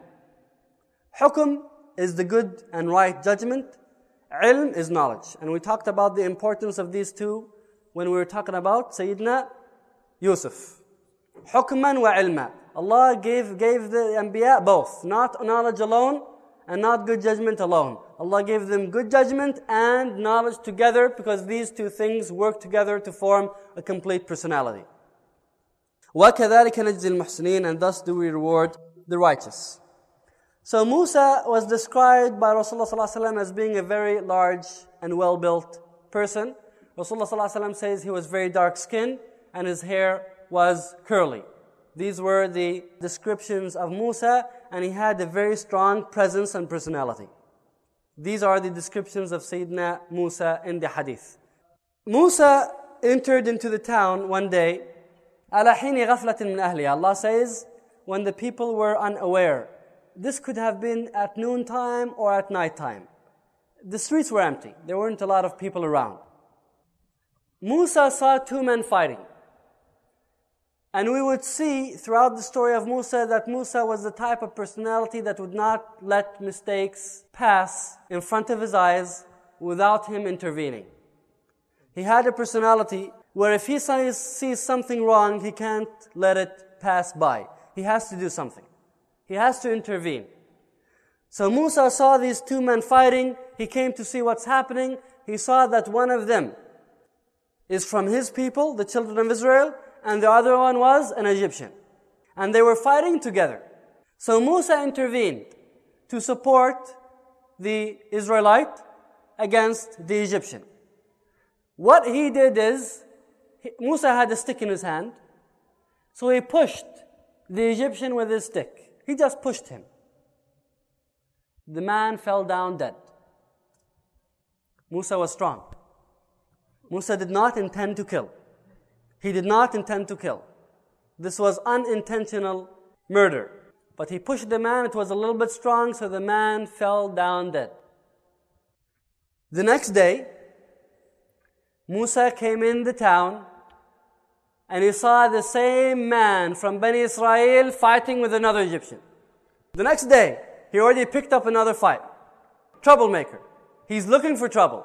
Hukm is the good and right judgment. Ilm is knowledge. And we talked about the importance of these two when we were talking about Sayyidina Yusuf. Hukman wa ilma. Allah gave, gave the Anbiya both. Not knowledge alone and not good judgment alone. Allah gave them good judgment and knowledge together because these two things work together to form a complete personality. وَكَذَلِكَ نَجْزِي الْمُحْسِنِينَ. And thus do we reward the righteous. So Musa was described by Rasulullah sallallahu alaihi wasallam as being a very large and well-built person. Rasulullah sallallahu alaihi wasallam says he was very dark-skinned and his hair was curly. These were the descriptions of Musa, and he had a very strong presence and personality. These are the descriptions of Sayyidina Musa in the hadith. Musa entered into the town one day, عَلَى حِينِ غَفْلَةٍ مِنْ أَهْلِهَا. Allah says, when the people were unaware. This could have been at noontime or at nighttime. The streets were empty. There weren't a lot of people around. Musa saw two men fighting. And we would see throughout the story of Musa that Musa was the type of personality that would not let mistakes pass in front of his eyes without him intervening. He had a personality where if he sees something wrong, he can't let it pass by. He has to do something. He has to intervene. So Musa saw these two men fighting. He came to see what's happening. He saw that one of them is from his people, the children of Israel, and the other one was an Egyptian. And they were fighting together. So Musa intervened to support the Israelite against the Egyptian. What he did is, Musa had a stick in his hand, so he pushed the Egyptian with his stick. He just pushed him. The man fell down dead. Musa was strong. Musa did not intend to kill. He did not intend to kill. This was unintentional murder. But he pushed the man, it was a little bit strong, so the man fell down dead. The next day, Musa came in the town, and he saw the same man from Bani Israel fighting with another Egyptian. The next day, he already picked up another fight. Troublemaker. He's looking for trouble.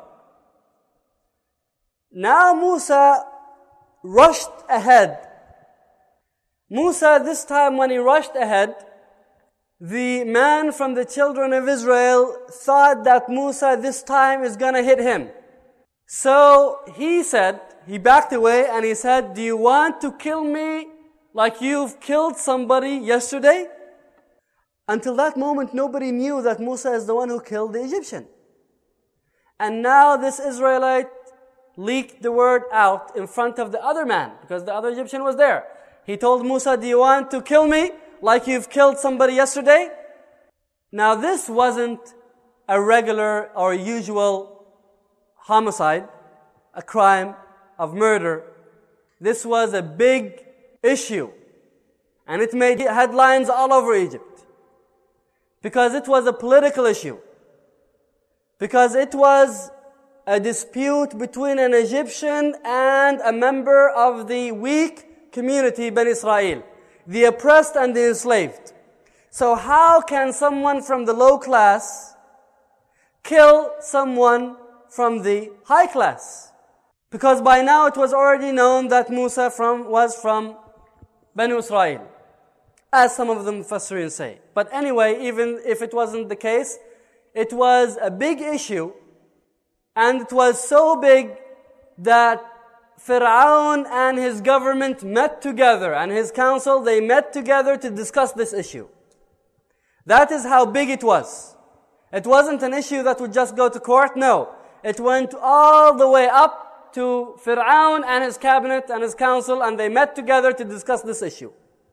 Now Musa rushed ahead. Musa, this time when he rushed ahead, the man from the children of Israel thought that Musa this time is going to hit him. So he said, he backed away and he said, do you want to kill me like you've killed somebody yesterday? Until that moment, nobody knew that Musa is the one who killed the Egyptian. And now this Israelite leaked the word out in front of the other man, because the other Egyptian was there. He told Musa, do you want to kill me like you've killed somebody yesterday? Now this wasn't a regular or usual homicide, a crime of murder. This was a big issue. And it made headlines all over Egypt. Because it was a political issue. Because it was a dispute between an Egyptian and a member of the weak community, Bani Israel. The oppressed and the enslaved. So how can someone from the low class kill someone from the high class? Because by now it was already known that Musa from, was from Bani Israel, as some of the Mufassirin say. But anyway, even if it wasn't the case, it was a big issue, and it was so big that Fir'aun and his government met together, and his council, they met together to discuss this issue. That is how big it was. It wasn't an issue that would just go to court, no. It went all the way up to Fir'aun and his cabinet and his council, and they met together to discuss this issue.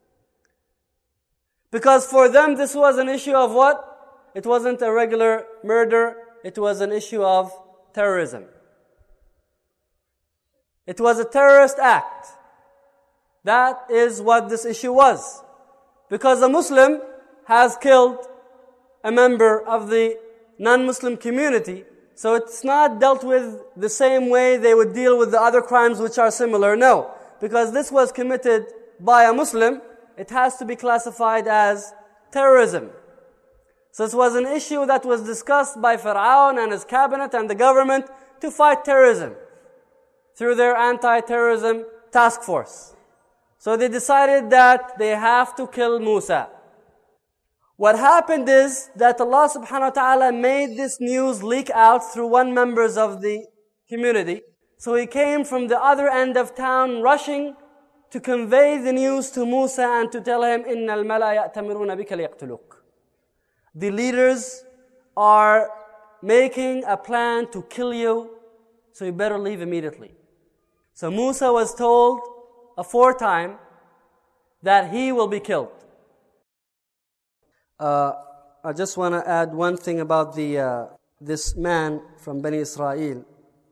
Because for them this was an issue of what? It wasn't a regular murder, it was an issue of terrorism. It was a terrorist act. That is what this issue was. Because a Muslim has killed a member of the non-Muslim community, so it's not dealt with the same way they would deal with the other crimes which are similar. No. Because this was committed by a Muslim, it has to be classified as terrorism. So this was an issue that was discussed by Fir'aun and his cabinet and the government to fight terrorism through their anti-terrorism task force. So they decided that they have to kill Musa. What happened is that Allah subhanahu wa ta'ala made this news leak out through one member of the community. So he came from the other end of town rushing to convey the news to Musa and to tell him, إِنَّ الْمَلَأَ يَأْتَمِرُونَ بِكَ لِيَقْتُلُوكَ. The leaders are making a plan to kill you, so you better leave immediately. So Musa was told aforetime that he will be killed. Uh, I just want to add one thing about the uh, this man from Bani Israel.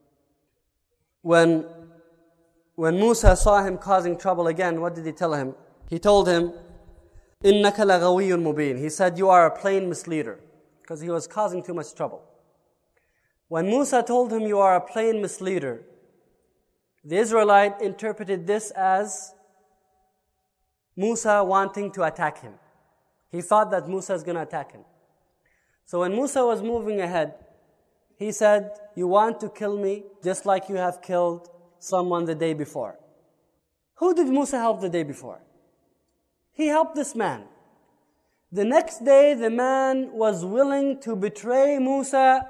When when Musa saw him causing trouble again, what did he tell him? He told him, إِنَّكَ لَغَوِيٌّ مُبِينٌ. He said, you are a plain misleader, because he was causing too much trouble. When Musa told him, you are a plain misleader, the Israelite interpreted this as Musa wanting to attack him. He thought that Musa is going to attack him. So when Musa was moving ahead, he said, you want to kill me just like you have killed someone the day before. Who did Musa help the day before? He helped this man. The next day, the man was willing to betray Musa,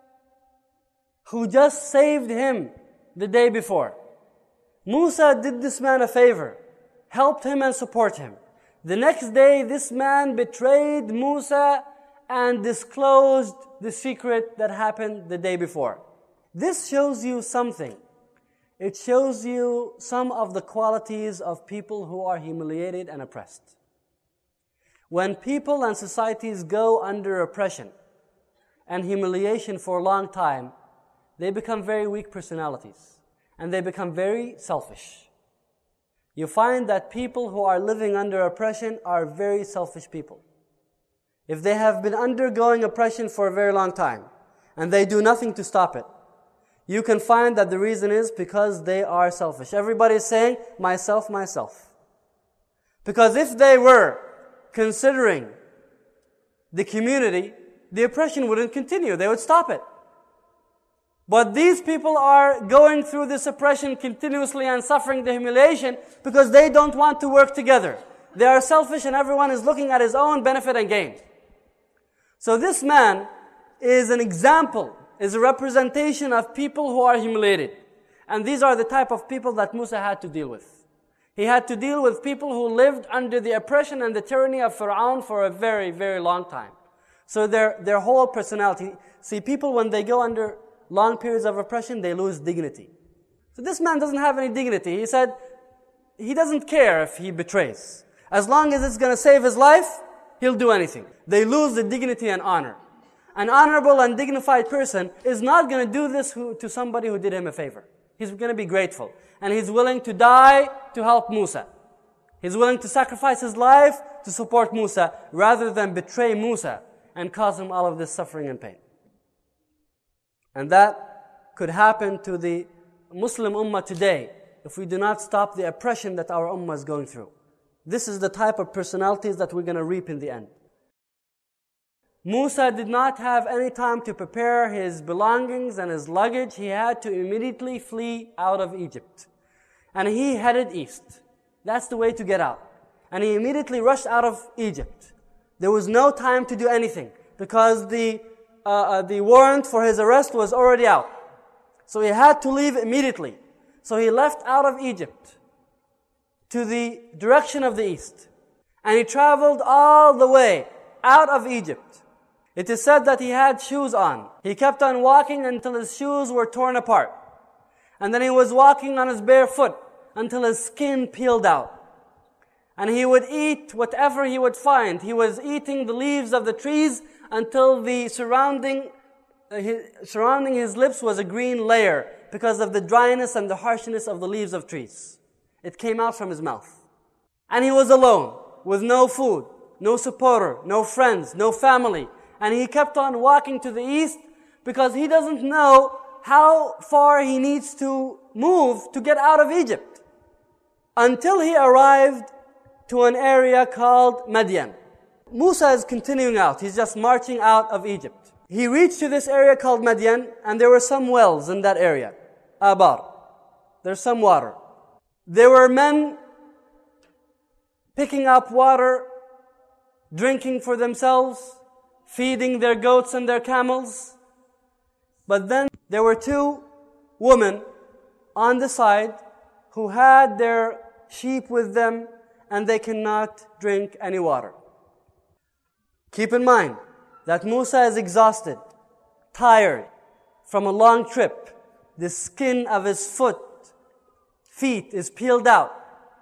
who just saved him the day before. Musa did this man a favor, helped him and support him. The next day, this man betrayed Musa and disclosed the secret that happened the day before. This shows you something. It shows you some of the qualities of people who are humiliated and oppressed. When people and societies go under oppression and humiliation for a long time, they become very weak personalities and they become very selfish. You find that people who are living under oppression are very selfish people. If they have been undergoing oppression for a very long time and they do nothing to stop it, you can find that the reason is because they are selfish. Everybody is saying, myself, myself. Because if they were considering the community, the oppression wouldn't continue. They would stop it. But these people are going through this oppression continuously and suffering the humiliation because they don't want to work together. They are selfish and everyone is looking at his own benefit and gain. So this man is an example, is a representation of people who are humiliated. And these are the type of people that Musa had to deal with. He had to deal with people who lived under the oppression and the tyranny of Fir'aun for a very, very long time. So their, their whole personality, see, people when they go under long periods of oppression, they lose dignity. So this man doesn't have any dignity. He said, he doesn't care if he betrays. As long as it's going to save his life, he'll do anything. They lose the dignity and honor. An honorable and dignified person is not going to do this who, to somebody who did him a favor. He's going to be grateful. And he's willing to die to help Musa. He's willing to sacrifice his life to support Musa rather than betray Musa and cause him all of this suffering and pain. And that could happen to the Muslim Ummah today if we do not stop the oppression that our Ummah is going through. This is the type of personalities that we're going to reap in the end. Musa did not have any time to prepare his belongings and his luggage. He had to immediately flee out of Egypt. And he headed east. That's the way to get out. And he immediately rushed out of Egypt. There was no time to do anything because the uh, uh, the warrant for his arrest was already out. So he had to leave immediately. So he left out of Egypt to the direction of the east. And he traveled all the way out of Egypt. It is said that he had shoes on. He kept on walking until his shoes were torn apart. And then he was walking on his bare foot until his skin peeled out. And he would eat whatever he would find. He was eating the leaves of the trees until the surrounding, uh, his, surrounding his lips was a green layer because of the dryness and the harshness of the leaves of trees. It came out from his mouth. And he was alone, with no food, no supporter, no friends, no family. And he kept on walking to the east because he doesn't know how far he needs to move to get out of Egypt. Until he arrived to an area called Madian. Musa is continuing out. He's just marching out of Egypt. He reached to this area called Madian, and there were some wells in that area. Abar. There's some water. There were men picking up water, drinking for themselves, feeding their goats and their camels. But then there were two women on the side who had their sheep with them, and they cannot drink any water. Keep in mind that Musa is exhausted, tired from a long trip. The skin of his foot, feet is peeled out.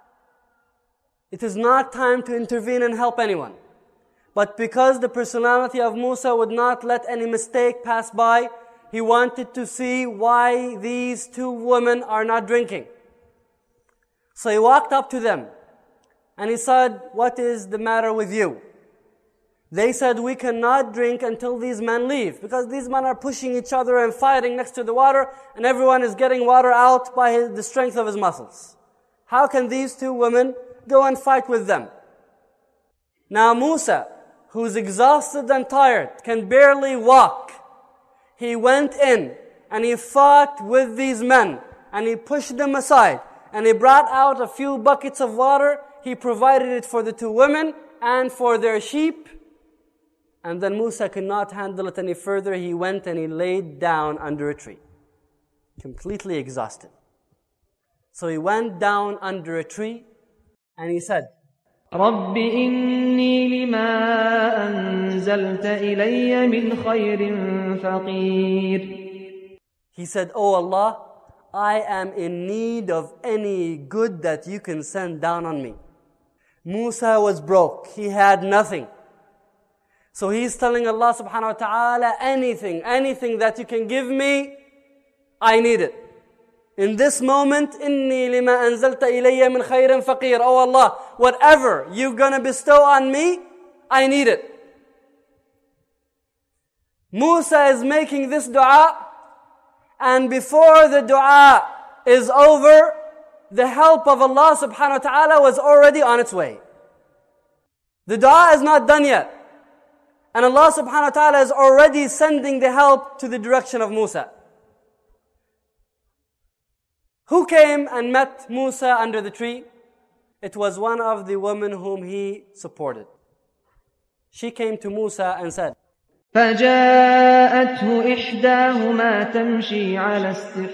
It is not time to intervene and help anyone. But because the personality of Musa would not let any mistake pass by, he wanted to see why these two women are not drinking. So he walked up to them and he said, "What is the matter with you?" They said, "We cannot drink until these men leave, because these men are pushing each other and fighting next to the water, and everyone is getting water out by his, the strength of his muscles. How can these two women go and fight with them?" Now Musa, who's exhausted and tired, can barely walk. He went in and he fought with these men and he pushed them aside and he brought out a few buckets of water. He provided it for the two women and for their sheep. And then Musa could not handle it any further. He went and he laid down under a tree, completely exhausted. So he went down under a tree and he said, رب إني لما أنزلت إلي من خير فقير. He said, "Oh Allah, I am in need of any good that you can send down on me." Musa was broke. He had nothing. So he's telling Allah subhanahu wa ta'ala, anything, anything that you can give me, I need it. In this moment, إِنِّي لِمَا أَنزَلْتَ إِلَيَّ مِنْ خَيْرٍ فَقِيرٍ. Oh Allah, whatever you're going to bestow on me, I need it. Musa is making this dua, and before the dua is over, the help of Allah subhanahu wa ta'ala was already on its way. The dua is not done yet. And Allah subhanahu wa ta'ala is already sending the help to the direction of Musa. Who came and met Musa under the tree? It was one of the women whom he supported. She came to Musa and said, فجاءته إحداهما تمشي على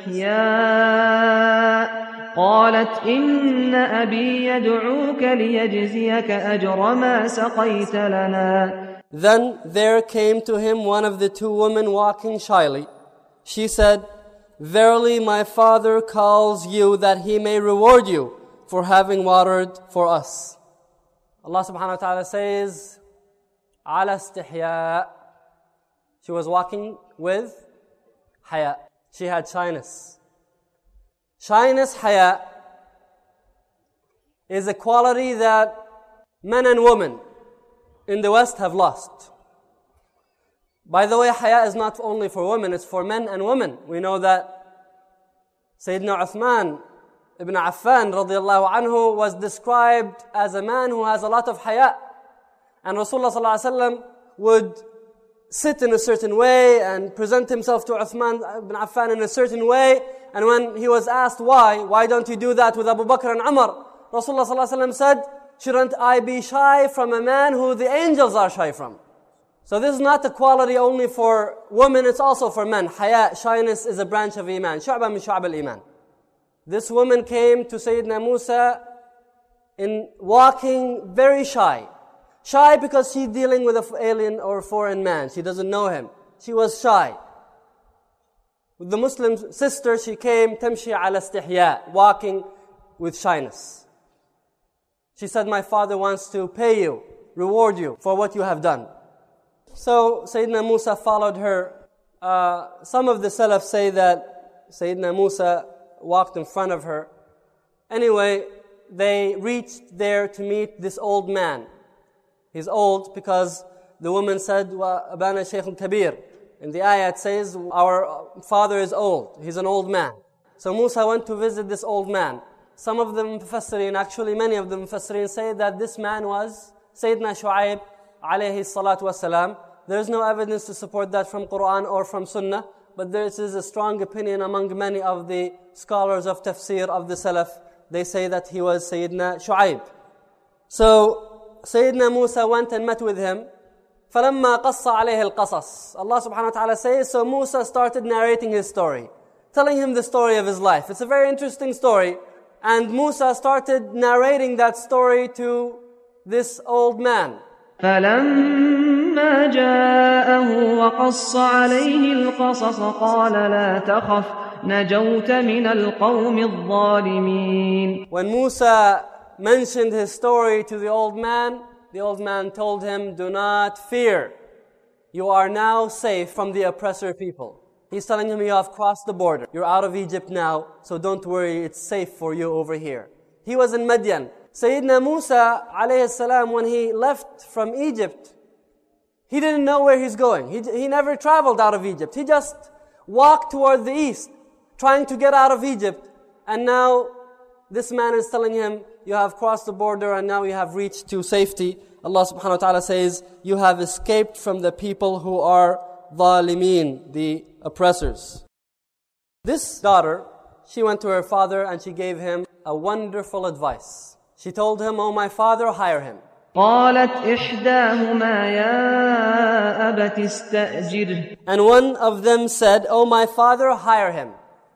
استحياء قالت إن أبي يدعوك ليجزيك أجر ما سقيت لنا. Then there came to him one of the two women walking shyly. She said, "Verily my father calls you that he may reward you for having watered for us." Allah subhanahu wa ta'ala says, "Ala istihya." She was walking with haya. She had shyness. Shyness, haya, is a quality that men and women in the West have lost. By the way, haya is not only for women, it's for men and women. We know that Sayyidina Uthman ibn Affan radiallahu anhu was described as a man who has a lot of haya. And Rasulullah sallallahu alaihi wasallam would sit in a certain way and present himself to Uthman ibn Affan in a certain way. And when he was asked why, why don't you do that with Abu Bakr and Umar? Rasulullah sallallahu alaihi wasallam said, "Shouldn't I be shy from a man who the angels are shy from?" So this is not a quality only for women, it's also for men. Haya, shyness, is a branch of Iman. Shu'ba min shu'ab al-Iman. This woman came to Sayyidina Musa in walking very shy. Shy because she's dealing with an alien or foreign man. She doesn't know him. She was shy. With the Muslim sister, she came تمشي على استحياء, walking with shyness. She said, my father wants to pay you, reward you for what you have done. So Sayyidina Musa followed her. Uh, some of the Salaf say that Sayyidina Musa walked in front of her. Anyway, they reached there to meet this old man. He's old because the woman said, وَأَبَانَ شَيْخٌ كَبِيرٌ. In the ayah it says, our father is old. He's an old man. So Musa went to visit this old man. Some of the Mufassirin, actually many of the Mufassirin say that this man was Sayyidina Shu'aib alayhi salatu wasalam. There's no evidence to support that from Quran or from Sunnah, but this is a strong opinion among many of the scholars of tafsir of the Salaf. They say that he was Sayyidina Shu'aib. So Sayyidina Musa went and met with him. فَلَمَّا قَصَّ عَلَيْهِ الْقَصَص. Allah subhanahu wa ta'ala says, so Musa started narrating his story, telling him the story of his life. It's a very interesting story. And Musa started narrating that story to this old man. فَلَمَّا جَاءَهُ وَقَصَّ عَلَيْهِ الْقَصَصَ قَالَ لَا تَخَفْ نَجَوْتَ مِنَ الْقَوْمِ الظَّالِمِينَ. When Musa mentioned his story to the old man, the old man told him, do not fear. You are now safe from the oppressor people. He's telling him, you have crossed the border. You're out of Egypt now, so don't worry, it's safe for you over here. He was in Madian. Sayyidina Musa, alayhi salam, when he left from Egypt, he didn't know where he's going. He, he never traveled out of Egypt. He just walked toward the east, trying to get out of Egypt. And now, this man is telling him, you have crossed the border and now you have reached to safety. Allah subhanahu wa ta'ala says, you have escaped from the people who are ظالمين, the oppressors. This daughter, she went to her father and she gave him a wonderful advice. She told him, oh my father, hire him. قالت إحداهما يا أبت استأجره. And one of them said, oh my father, hire him.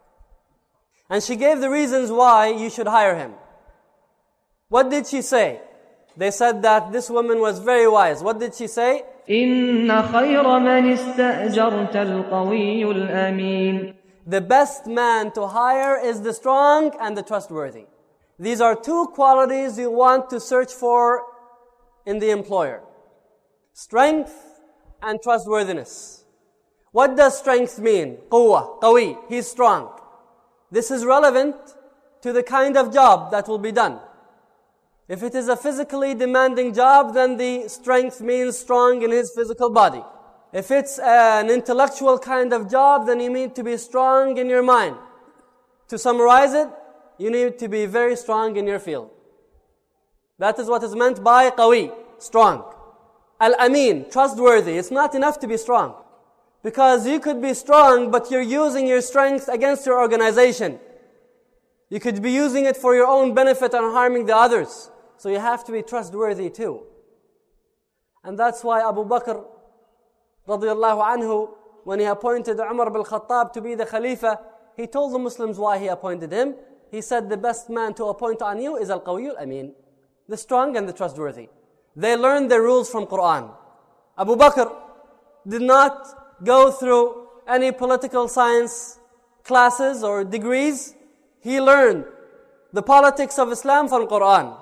And she gave the reasons why you should hire him. What did she say? They said that this woman was very wise. What did she say? إن خير من استأجرت القوي الأمين. The best man to hire is the strong and the trustworthy. These are two qualities you want to search for in the employer. Strength and trustworthiness. What does strength mean? قوة, قوي, he's strong. This is relevant to the kind of job that will be done. If it is a physically demanding job, then the strength means strong in his physical body. If it's an intellectual kind of job, then you need to be strong in your mind. To summarize it, you need to be very strong in your field. That is what is meant by qawi, strong. Al-amin, trustworthy. It's not enough to be strong. Because you could be strong, but you're using your strength against your organization. You could be using it for your own benefit and harming the others. So you have to be trustworthy too. And that's why Abu Bakr radiyallahu anhu, when he appointed Umar bin Khattab to be the Khalifa, he told the Muslims why he appointed him. He said the best man to appoint on you is Al-Qawi Al-Amin, the strong and the trustworthy. They learned their rules from Quran. Abu Bakr did not go through any political science classes or degrees. He learned the politics of Islam from Quran.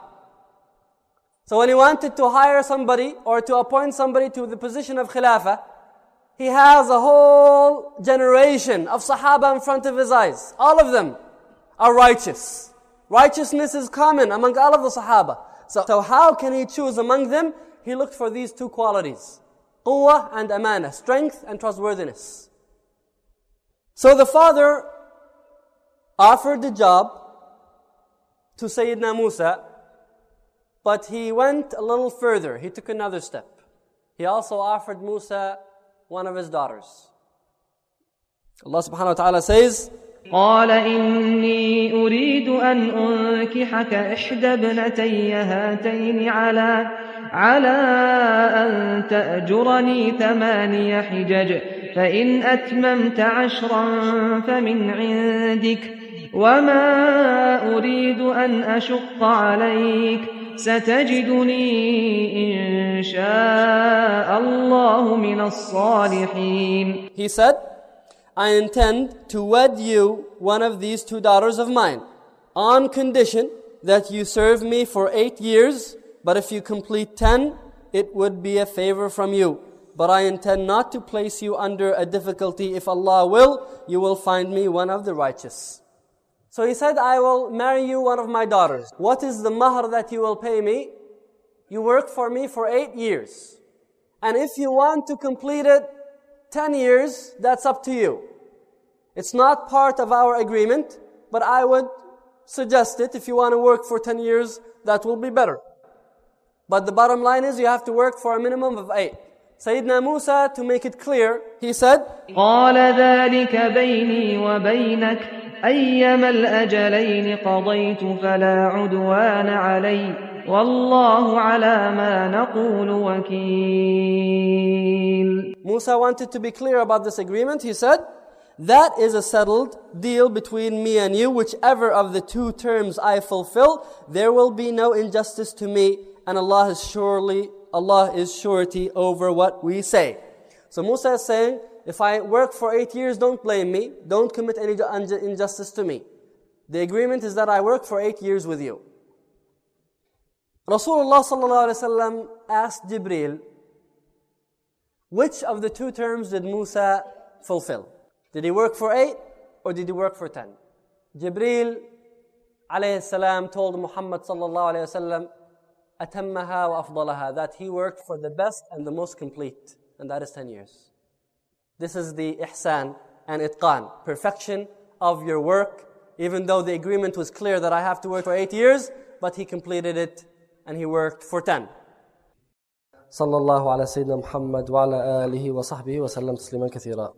So when he wanted to hire somebody or to appoint somebody to the position of Khilafah, he has a whole generation of Sahaba in front of his eyes. All of them are righteous. Righteousness is common among all of the Sahaba. So, so how can he choose among them? He looked for these two qualities. Quwwah and amana, strength and trustworthiness. So the father offered the job to Sayyidina Musa, but he went a little further. He took another step. He also offered Musa one of his daughters. Allah subhanahu wa ta'ala says, قال إني أريد أن أنكحك إحدى ابنتي هاتين على على أن تأجرني ثماني حجج فإن أتممت عشرا فمن عندك وما أريد أن أشق عليك ستجدني إن شاء الله من الصالحين. He said, I intend to wed you one of these two daughters of mine, on condition that you serve me for eight years, but if you complete ten, it would be a favor from you. But I intend not to place you under a difficulty. If Allah will, you will find me one of the righteous. So he said, I will marry you one of my daughters. What is the mahr that you will pay me? You work for me for eight years. And if you want to complete it ten years, that's up to you. It's not part of our agreement, but I would suggest it. If you want to work for ten years, that will be better. But the bottom line is you have to work for a minimum of eight. Sayyidina Musa, to make it clear, he said, قال ذلك بيني وبينك أيما الأجلين قضيت فلا عدوان علي والله على ما نقول وكيل. Musa wanted to be clear about this agreement. He said, that is a settled deal between me and you. Whichever of the two terms I fulfill, there will be no injustice to me, and Allah is surely Allah is surety over what we say. So Musa is saying, if I work for eight years, don't blame me. Don't commit any injustice to me. The agreement is that I work for eight years with you. Rasulullah sallallahu alaihi wasallam asked Jibreel, which of the two terms did Musa fulfill? Did he work for eight or did he work for ten? Jibreel alayhi salam told Muhammad sallallahu alayhi wasallam, أتمها وأفضلها, that he worked for the best and the most complete, and that is ten years. This is the ihsan and itqan, perfection of your work, even though the agreement was clear that I have to work for eight years, but he completed it and he worked for ten. Sallallahu ala Sayyidina Muhammad wa ala alihi wa sahbihi wa sallam tasliman kathira.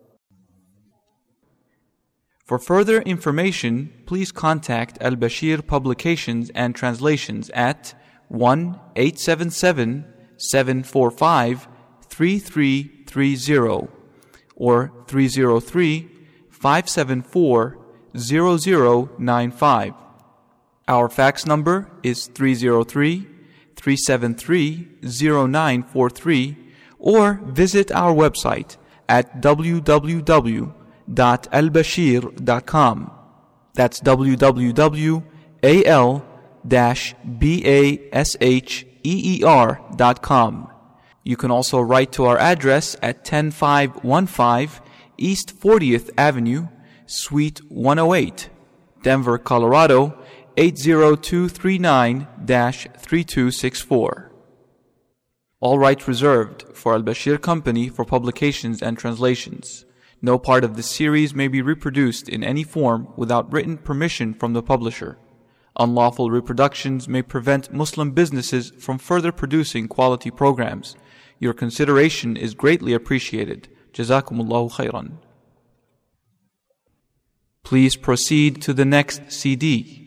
For further information, please contact Al-Bashir Publications and Translations at one eight seven seven, seven four five, three three three zero or three zero three, five seven four, zero zero nine five. Our fax number is three zero three, three seven three, zero nine four three, or visit our website at w w w dot al bashir dot com. That's w w w dot al basher dot com. You can also write to our address at ten five one five East fortieth Avenue, Suite one oh eight, Denver, Colorado eight zero two three nine dash three two six four. All rights reserved for Al-Bashir Company for publications and translations. No part of this series may be reproduced in any form without written permission from the publisher. Unlawful reproductions may prevent Muslim businesses from further producing quality programs. Your consideration is greatly appreciated. Jazakumullahu khairan. Please proceed to the next C D.